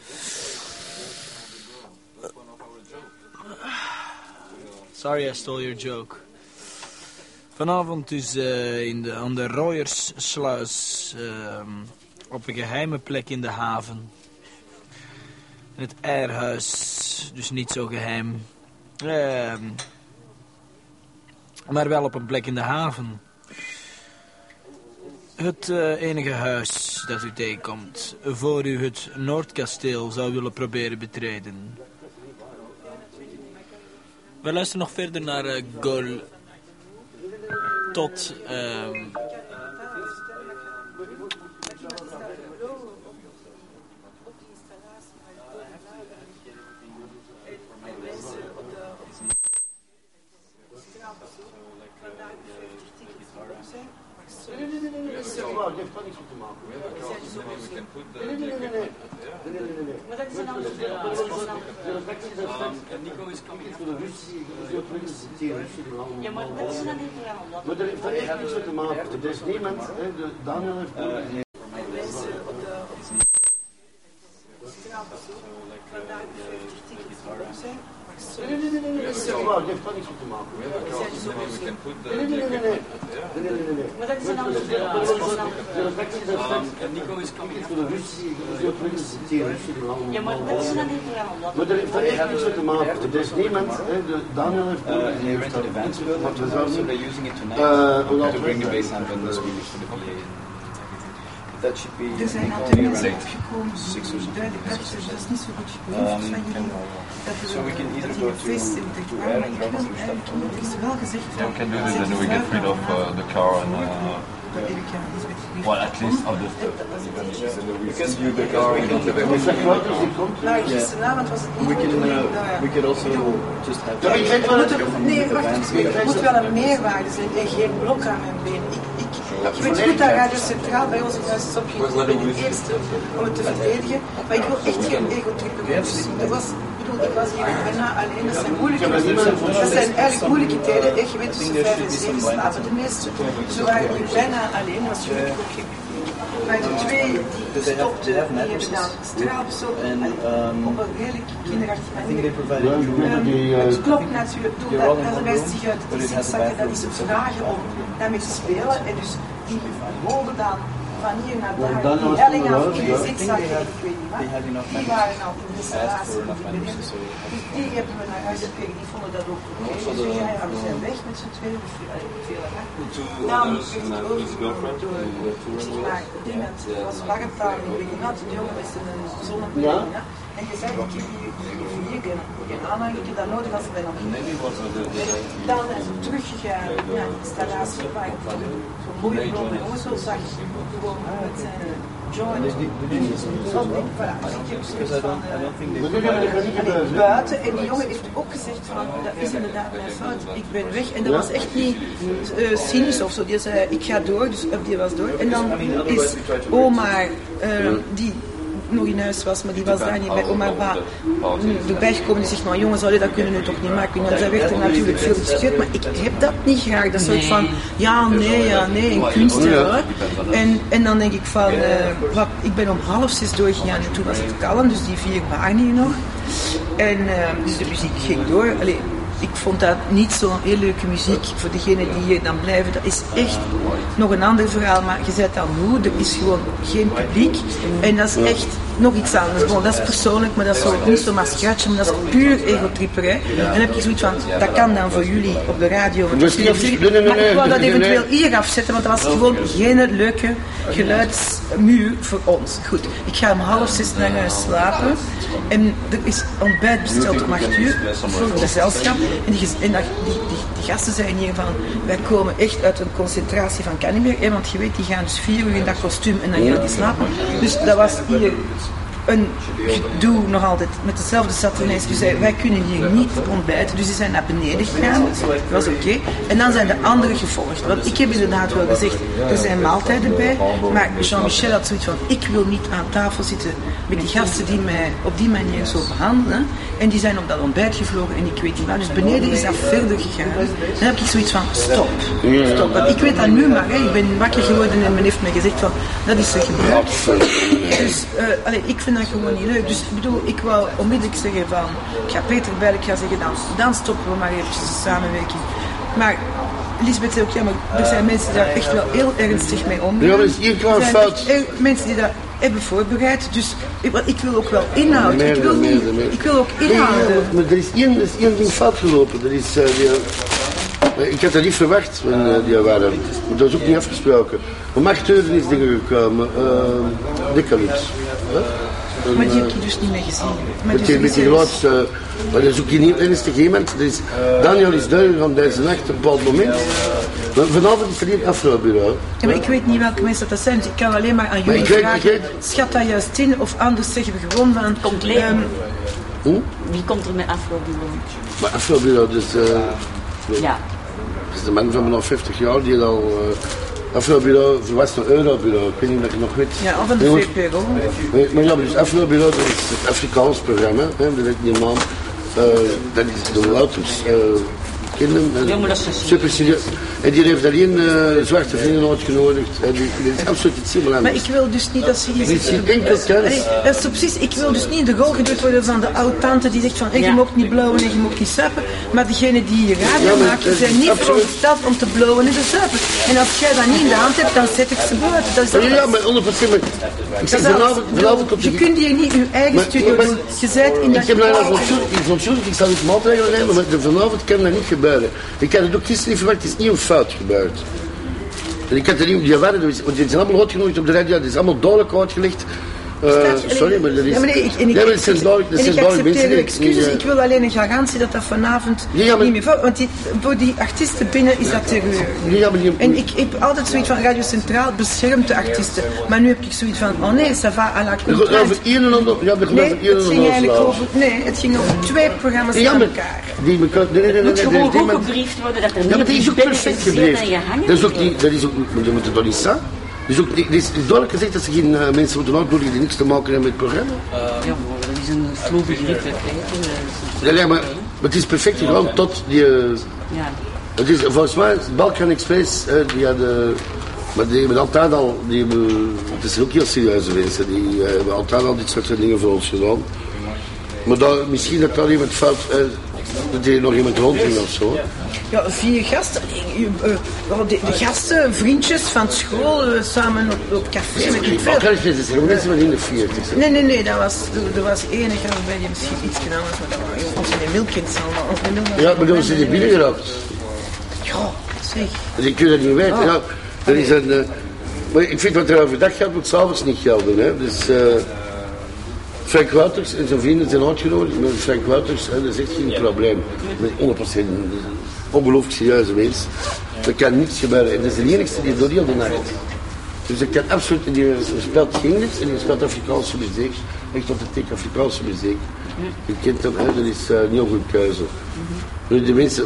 Sorry I stole your joke. Vanavond dus aan de Royersluis, op een geheime plek in de haven. In het eierhuis, dus niet zo geheim. Maar wel op een plek in de haven. het enige huis dat u tegenkomt voor u het Noordkasteel zou willen proberen betreden? We luisteren nog verder naar Gol tot... Het heeft daar niks mee te maken. Maar dat is een ander verhaal. Nico is coming voor de Russen. Ja, maar dat is een ander verhaal. Maar dat heeft niks mee te maken. Er is niemand, Daniel heeft mensen op de straat vandaag 50 tickets voor zijn. Nee, dat is waar, het heeft daar niks mee te maken. Nee. Maar dat is een ander verhaal. Nico is coming voor de Russen. Ja, maar dat is een ander verhaal. Maar dat heeft niks mee te maken. Er is niemand, Daniel heeft maar we zouden to bring the bass amp and the speakers to the PA. That should be er zijn altijd mensen opgekomen die duidelijk hebben, dat is niet zo goed geproefd van jullie. Dat je feest in de kwamen, maar ik wil eigenlijk niet, er is wel gezegd van... Yeah, we can do this and then we get rid of the car and... well, at least of the stuff. Because you the car and don't have everything. Nou, gisteravond was het niet we could also just have... Nee, wacht eens, het moet wel een meerwaarde zijn en geen blok aan mijn been. Je weet goed dat Radio Centraal bij ons in huis is opgericht. Ik ben de eerste om het te verdedigen. Maar ik wil echt geen ego-trippen. Ik was hier bijna alleen. Dat zijn moeilijke Dat zijn eigenlijk moeilijke tijden. Je weet tussen 5 en 7 slapen de meesten. Dus we waren hier bijna alleen. Dat was gelukkig ook geen publiek. Maar de twee die stopten, die hebben dan straal bezocht. Op een redelijk kinderachtige manier. Het klopt natuurlijk. Dat wijst zich uit die zigzaggen. Dat is het vragen om daarmee te spelen. En dus die rolden dan van hier naar daar. Die hellingen af in de zigzaggen, ik weet niet wat. Die waren al in de installatie. Dus die hebben we naar huis gekregen. Die vonden dat ook oké. Dus ja, we zijn weg met z'n tweeën. Veel dan werd het overgenomen door iemand. Het was warmtaal in de begin. De jongen met zijn zonnebril. En je zei, ik heb hier geen aanhang, ik heb dat nodig als ik ben nog niet. Dan zijn ze teruggegaan naar de installatie waar ik zo'n mooie blonde jongen zo zag. Gewoon met zijn joint. Buiten. En die jongen heeft ook gezegd van, dat is inderdaad mijn fout, ik ben weg. En dat was echt niet cynisch of zo. Die zei, ik ga door, dus die was door. En dan is oma, die nog in huis was, maar die was daar niet bij oma Ba erbij gekomen en zegt, maar jongens, zou je dat kunnen nu toch niet maken? En zij werd er natuurlijk veel discussieerd, maar ik heb dat niet graag. Dat soort van, ja, nee, een kunstenaar. En dan denk ik van, ik ben om 5:30 doorgegaan en toen was het kalm, dus die 4 waren hier nog. En dus de muziek ging door. Allee, ik vond dat niet zo'n heel leuke muziek voor degenen die hier dan blijven. Dat is echt nog een ander verhaal, maar je zet dan hoe, er is gewoon geen publiek. En dat is echt nog iets anders. Bon, dat is persoonlijk, maar dat is zo, niet zomaar scratchen, maar dat is puur egotripperij. En dan heb je zoiets van, dat kan dan voor jullie op de radio. Maar ik wou dat eventueel hier afzetten, want dat was gewoon geen leuke geluidsmuur voor ons. Goed, ik ga om 5:30 naar huis slapen. En er is ontbijt besteld om 8:00 voor het gezelschap. En die gasten zeiden hier van, wij komen echt uit een concentratie van kan niet meer. Want je weet, die gaan dus 4 uur in dat kostuum en dan gaan die slapen. Dus dat was hier een gedoe nog altijd met dezelfde satanees. Dus wij kunnen hier niet ontbijten. Dus die zijn naar beneden gegaan. Dat was oké. En dan zijn de anderen gevolgd. Want ik heb inderdaad wel gezegd, er zijn maaltijden bij. Maar Jean-Michel had zoiets van, ik wil niet aan tafel zitten met die gasten die mij op die manier zo behandelen. En die zijn op dat ontbijt gevlogen en ik weet niet waar. Dus beneden is dat verder gegaan. Dan heb ik zoiets van, stop. Want ik weet dat nu maar. Ik ben wakker geworden en men heeft mij gezegd van, dat is er gebeurd. Dus ik vind dat gewoon niet leuk. Dus ik bedoel, ik wou onmiddellijk zeggen van, ik ga Peter bellen, ik ga zeggen, dan stoppen we maar eventjes de samenwerking. Maar Lisbeth zei ook, ja, maar er zijn mensen die daar echt wel heel ernstig mee omgaan. Ja, dat is hier qua fout. Mensen die dat hebben voorbereid, dus ik wil ook wel inhoud. Ik wil ook inhouden. Maar er is één ding fout gelopen. Er is Ik had dat niet verwacht, die waren. Maar dat is ook niet afgesproken. Om 8 uur is dingen gekomen. Decalypse. Maar die heb je dus niet meer gezien. Maar Met die geluidste... Maar dat is ook niet ernstig iemand. Daniel is duidelijk aan deze nacht op een bepaald moment. Maar vanavond is er hier een afrobureau. Ja, maar ik weet niet welke mensen dat zijn, dus ik kan alleen maar aan jullie vragen. Schat dat juist in, of anders zeggen we gewoon van... Komt Leon. Wie komt er met afrobureau? Maar afrobureau, dus... ja. Dat is de man van bijna 50 jaar die al... Afrobureau, volwassen Eurobureau, ik weet niet of je nog weet. Ja, of een VPRO. Maar ja, dus Afrobureau, dat is het Afrikaans programma, hè, dat weet niet man. Dat is de Wouters, kinderen. Super serieus. En die heeft alleen zwarte vrienden uitgenodigd. Die is absoluut iets similaars. Maar ik wil dus niet dat ze hier zitten. Dit is geen enkel kans. Dat is precies, ik wil dus niet in de rol geduwd worden van de oud-tante die zegt van je mag niet blowen en je mag niet suipen. Maar degenen die hier radio maken zijn niet verondersteld om te blowen en te suipen. En als jij dat niet in de hand hebt, dan zet ik ze buiten. Dat is ja, maar 100%. Vanavond je kunt hier niet je eigen studio doen. Je bent in dat... Ik heb nou verontschuldigd, ik zal niet maatregelen nemen, maar vanavond kan dat niet gebeuren. Ik had het ook gisteren niet verwacht, het is niet een fout gebeurd. En ik had er niet, want die zijn allemaal uitgenodigd op de radio, dat is allemaal duidelijk uitgelegd. Sorry, maar dat is... Ik accepteer excuses, ik wil alleen een garantie dat dat vanavond niet meer valt. Want voor die artiesten binnen is dat terreur. En ik heb altijd zoiets van Radio Centraal beschermt de artiesten. Maar nu heb ik zoiets van, oh nee, ça va à la contrainte. Nee, het ging over 2 programma's aan elkaar. Moet gewoon goed gebriefd worden dat er niet maar die is ook perfect gebriefd. Dat is ook niet, je moet het toch niet staan. Dus ook, er is duidelijk gezegd dat ze geen mensen moeten uitnodigen die niks te maken hebben met het programma. Ja, maar dat is een slow begrip. Ja, maar het is perfect gegaan tot die... Het is volgens mij, Balkan Express, die hadden... Maar die hebben altijd al... het is ook heel serieuze mensen. Die hebben altijd al dit soort dingen voor ons gedaan. Maar misschien dat daar iemand fout... dat er nog iemand rondging of zo. Ja, 4 gasten. De gasten, vriendjes van school, samen op café met niet veel. Kan ik zeggen, mensen van in de 40. Nee, er was één gast bij die misschien iets gedaan was. Ons in de milkkids allemaal. Ja, maar dan zijn die binnen geraakt. Ja, zeg. Ik kun dat niet weten. Ja, dat is een... maar ik vind wat er overdag gaat, moet s'avonds niet gelden. Hè. Dus... Frank Wouters en zijn vrienden zijn uitgenodigd, maar Frank Wouters, dat is echt geen probleem. 100% een ongelooflijk serieuze mens. Er kan niets gebeuren en dat is de enigste die door heel de nacht. Dus ik kan absoluut, die speelt geen niets en die speelt Afrikaanse muziek. Echt authentiek Afrikaanse muziek. Je kent hem, dat is niet een goede keuze. De mensen,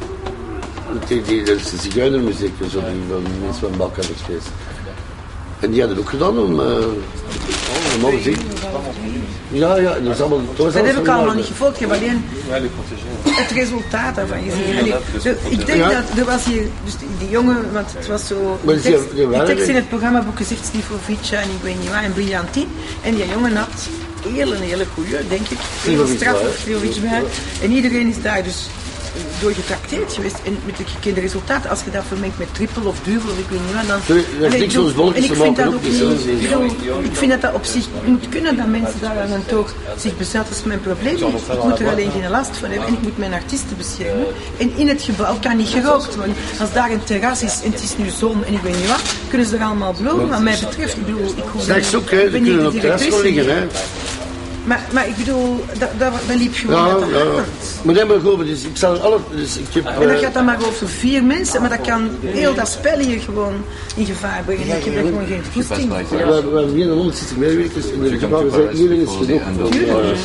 dat is de zigeunermuziek, zo, die van mensen van Balkan Express. En die hadden het ook gedaan om te zien. Ja, dat is allemaal... Dat heb ik allemaal niet gevolgd, ik heb alleen het resultaat daarvan gezien. Ik denk dat er was hier, dus die jongen, want het was zo... Die tekst in het programmaboek gezegd, Slivovica en ik weet niet wat, en Brillantin. En die jongen had een hele goeie, denk ik. Heel straf of Slivovic bij. En iedereen is daar dus door getrakteerd geweest en met de gekende resultaten. Als je dat vermengt met trippel of duvel of ik weet niet wat, dan... En ik vind dat ook niet... Ik vind dat dat op zich moet kunnen, dat mensen daar aan een toog zich bezetten. Dat is mijn probleem niet. Ik moet er alleen geen last van hebben en ik moet mijn artiesten beschermen. En in het gebouw kan niet gerookt worden. Als daar een terras is en het is nu zon en ik weet niet wat, kunnen ze er allemaal blowen. Wat mij betreft, ik bedoel... Straks ook, hè. Die kunnen op het terras gaan liggen, hè. Maar ik bedoel, dat liep gewoon uit de hand. Maar nee, maar goed, dus ik zal alle... Dus ik heb, en dan gaat dat maar over 4 mensen, maar dat kan heel dat spel hier gewoon in gevaar brengen. Ik heb er gewoon geen toesting. We hebben meer dan 160 medewerkers en de gebouwen zijn iedereen is genoeg.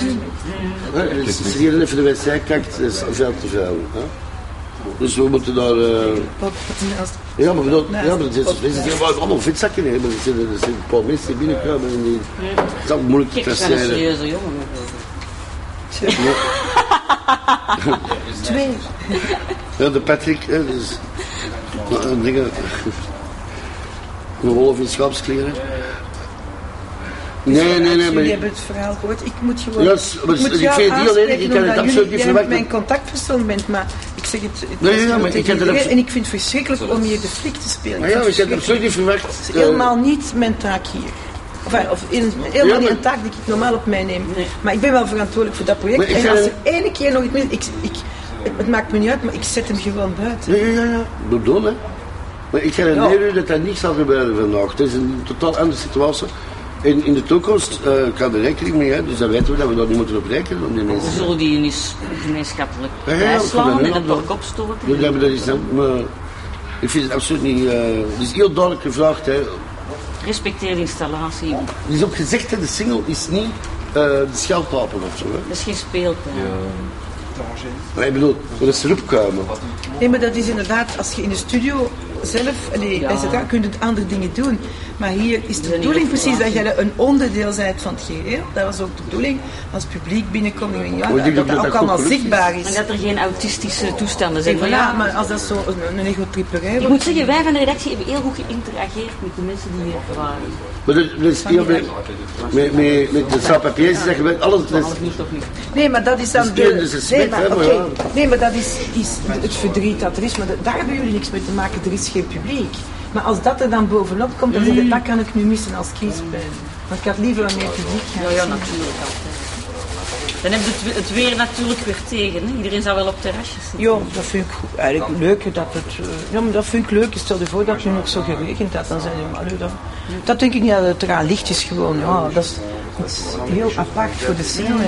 Dus als iedereen even de wc kijkt, is veel te veel. Dus we moeten daar... Ja, maar dat is allemaal vetzakken. Er zijn een paar mensen die binnenkomen en die... Het is altijd moeilijk te traceren. Kijk, dat is een serieuze jongen. 2. Ja, de Patrick, dus... Dingen... Een wolf in schaapskleren. Nee, maar... Jullie hebben het verhaal gehoord. Ik moet gewoon... Ja, ik vind het heel eerlijk, ik kan het absoluut niet verwachten. Mijn contactpersoon bent, maar ik zeg het... Maar ik heb het en ik vind het verschrikkelijk om hier de flik te spelen. Ja, ik heb het absoluut niet verwacht. Het is helemaal niet mijn taak hier. Helemaal niet een taak die ik normaal op mij neem. Maar ik ben wel verantwoordelijk voor dat project. En als er ene keer nog iets mis... het maakt me niet uit, maar ik zet hem gewoon buiten. Ja. Bedoel, hè. Maar ik garandeer u dat dat niet zal gebeuren vandaag. Het is een totaal andere situatie. In de toekomst kan er rekening mee, hè. Dus dan weten we dat we daar niet moeten op rekenen. Om die mensen... We zullen die eens gemeenschappelijk bijslaan en het dorp opstoten. Ja, dat is dan, maar ik vind het absoluut niet... het is heel duidelijk gevraagd, hè. Respecteer de installatie. Het is ook gezegd, hè, de single is niet de scheldtafel of zo. Hè. Dat is geen speeltuin. Maar ik bedoel, dat is roepkamer. Nee, maar dat is inderdaad, als je in de studio zelf, kun je andere dingen doen. Maar hier is de bedoeling precies dat je een onderdeel bent van het geheel. Dat was ook de bedoeling. Als het publiek binnenkomt, dat dat ook allemaal zichtbaar is. En dat er geen autistische toestanden zijn. Voilà, maar als dat zo een egotripperij wordt... Ik moet zeggen, wij van de redactie hebben heel goed geïnterageerd met de mensen die hier waren. Maar dat is heel met de sans-papiers zeggen we alles... Nee, maar dat is dan Nee, maar dat is het verdriet dat er is. Maar daar hebben jullie niks mee te maken. Er is geen publiek. Maar als dat er dan bovenop komt, dan zeg je, dat kan ik nu missen als kiespijn. Want ik had liever wat meer publiek gaan. Ja, natuurlijk altijd. Dan heb je het weer natuurlijk weer tegen. Hè? Iedereen zou wel op terrasjes zitten. Ja, dat vind ik eigenlijk leuk. Maar dat vind ik leuk. Stel je voor dat het nu nog zo geregend had. Dan zijn dat denk ik niet dat het eraan ligt is gewoon. Ja, dat is iets heel apart voor de single.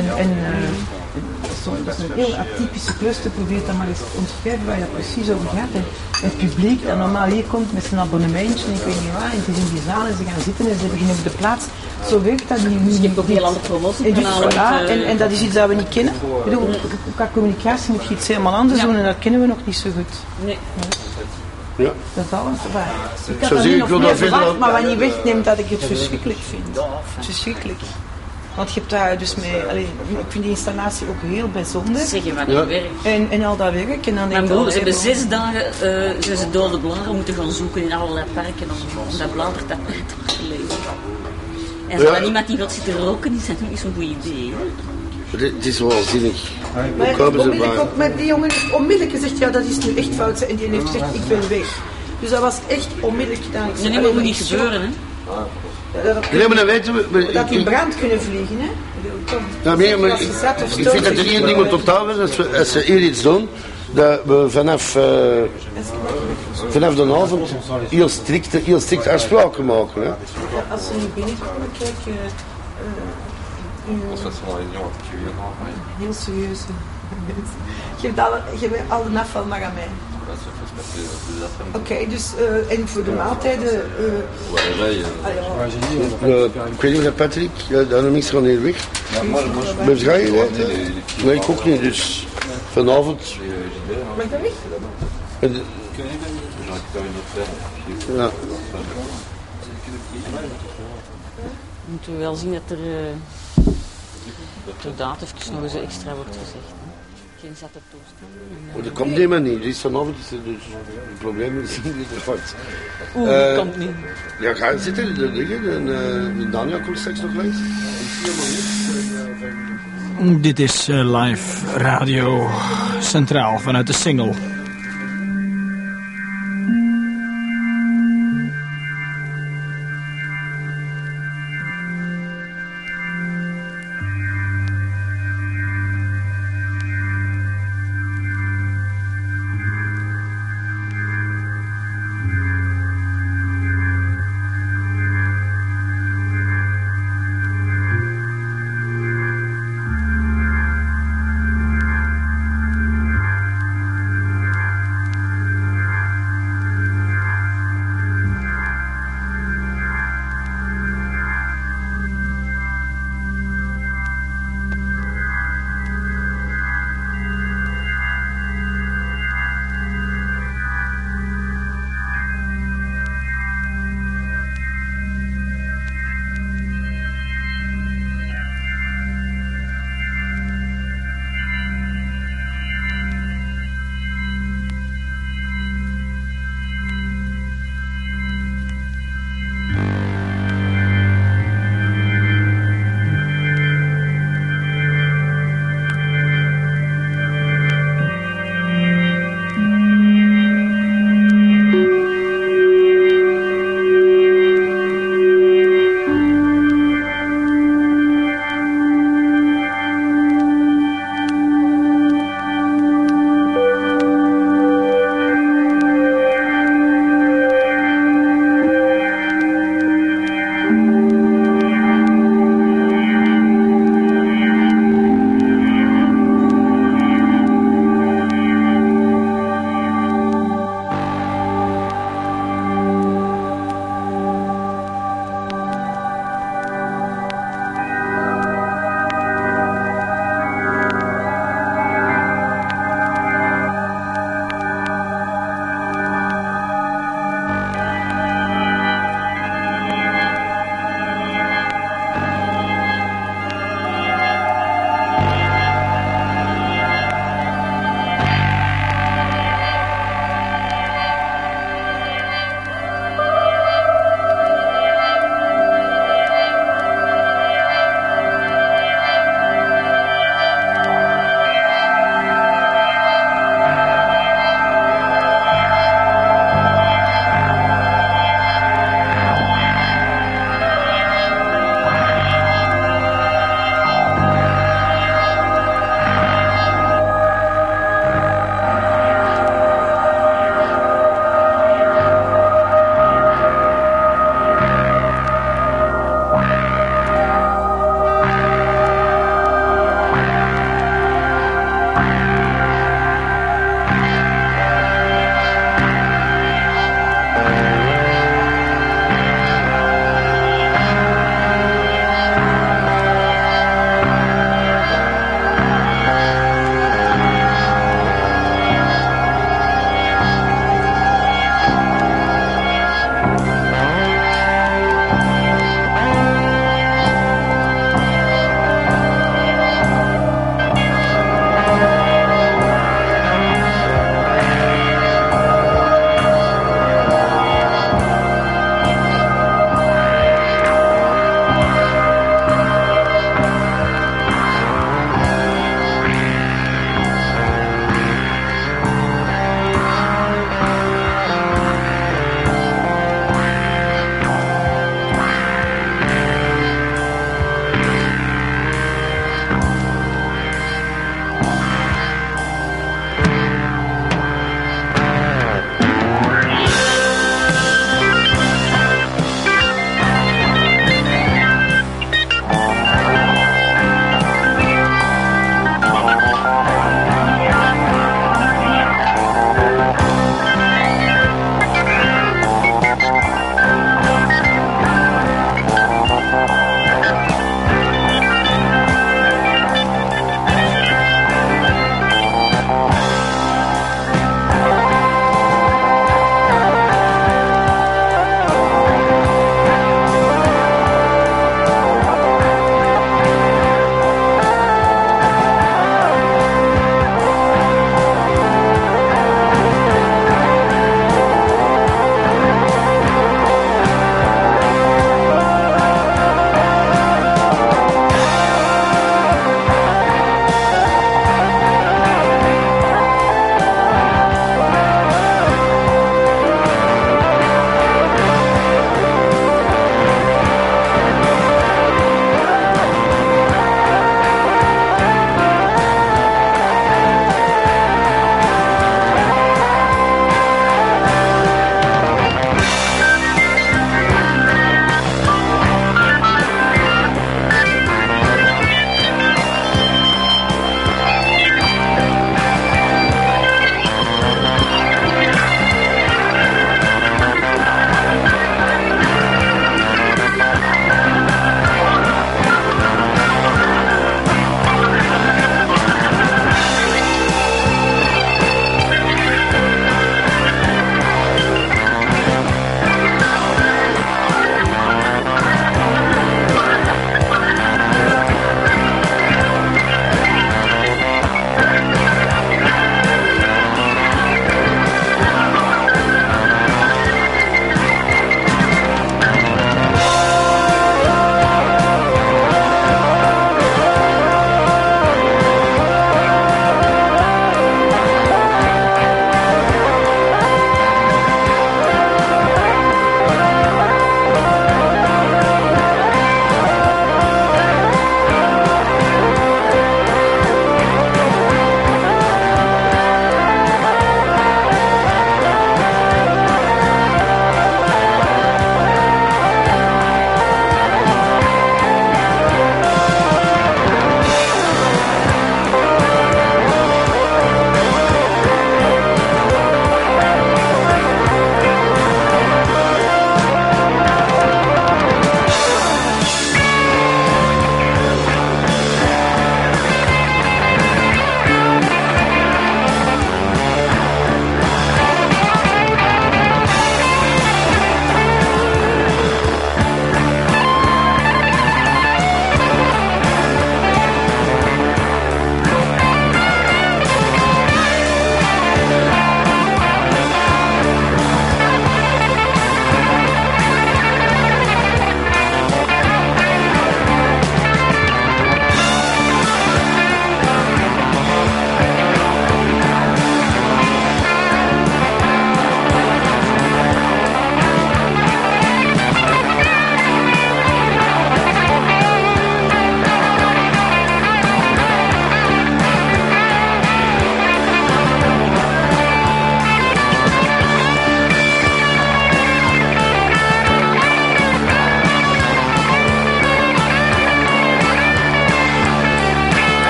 Dat is een heel atypische klus. Te proberen dan maar eens te omschrijven waar je precies over gaat. En het publiek dat normaal hier komt met zijn abonnementje en ik weet niet waar. En het is in die zaal en ze gaan zitten en ze beginnen op de plaats. Zo werkt dat niet. Dus je hebt ook heel andere promotiekanaal. En dat is iets dat we niet kennen. Ik bedoel, qua communicatie moet je iets helemaal anders doen en dat kennen we nog niet zo goed. Nee. Ja. Dat is alles. Ik had dat niet nog meer verwacht, maar wat niet wegneemt dat ik het verschrikkelijk vind. Verschrikkelijk. Want je hebt daar dus mee... ik vind die installatie ook heel bijzonder. Zeggen van het werk. En al dat werk. En dan mijn broers hebben 6 dagen zijn ze door de bladeren moeten gaan zoeken in allerlei parken om dat bladertapijt te lezen. En zolang iemand die wil zitten roken, is dat niet zo'n goed idee. Het is wel zinnig. Maar onmiddellijk ook met die jongen onmiddellijk gezegd, ja dat is nu echt fout. En die heeft gezegd, ik ben weg. Dus dat was echt onmiddellijk gedaan. Nee, maar moet niet gebeuren, hè. Nee, maar dan weten we... Dat in brand kunnen vliegen, hè. Ja, maar ik vind dat er één ding moet totaal zijn, als ze hier iets doen, dat we vanaf de avond heel strikt afspraken maken. Hè. Ja, als ze nu binnenkomen, kijk... heel serieus. Geef al de afval maar aan mij. Oké, dus en voor de maaltijden... ik weet niet of Patrick, de niks gaan hier weg. Maar ga je eten? Nee, ik ook niet, dus vanavond... Mag ik dat weg? Ja. Moeten we wel zien dat er inderdaad even nog eens extra wordt gezegd. Geen zatte toestand. Dat komt helemaal niet. Dus vanavond is het dus het probleem is niet gevat. Dat komt niet. Ja, ga zitten. De Daniel komt straks nog langs. Dit is live radio centraal vanuit de single.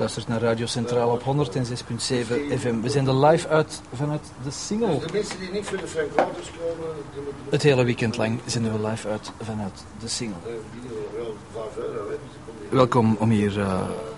luistert naar Radio Centraal op 106.7 FM. We zijn er live uit vanuit de Singel. De mensen die niet voor de Frank Wouters komen... Het hele weekend lang zenden we live uit vanuit de Singel. Welkom om hier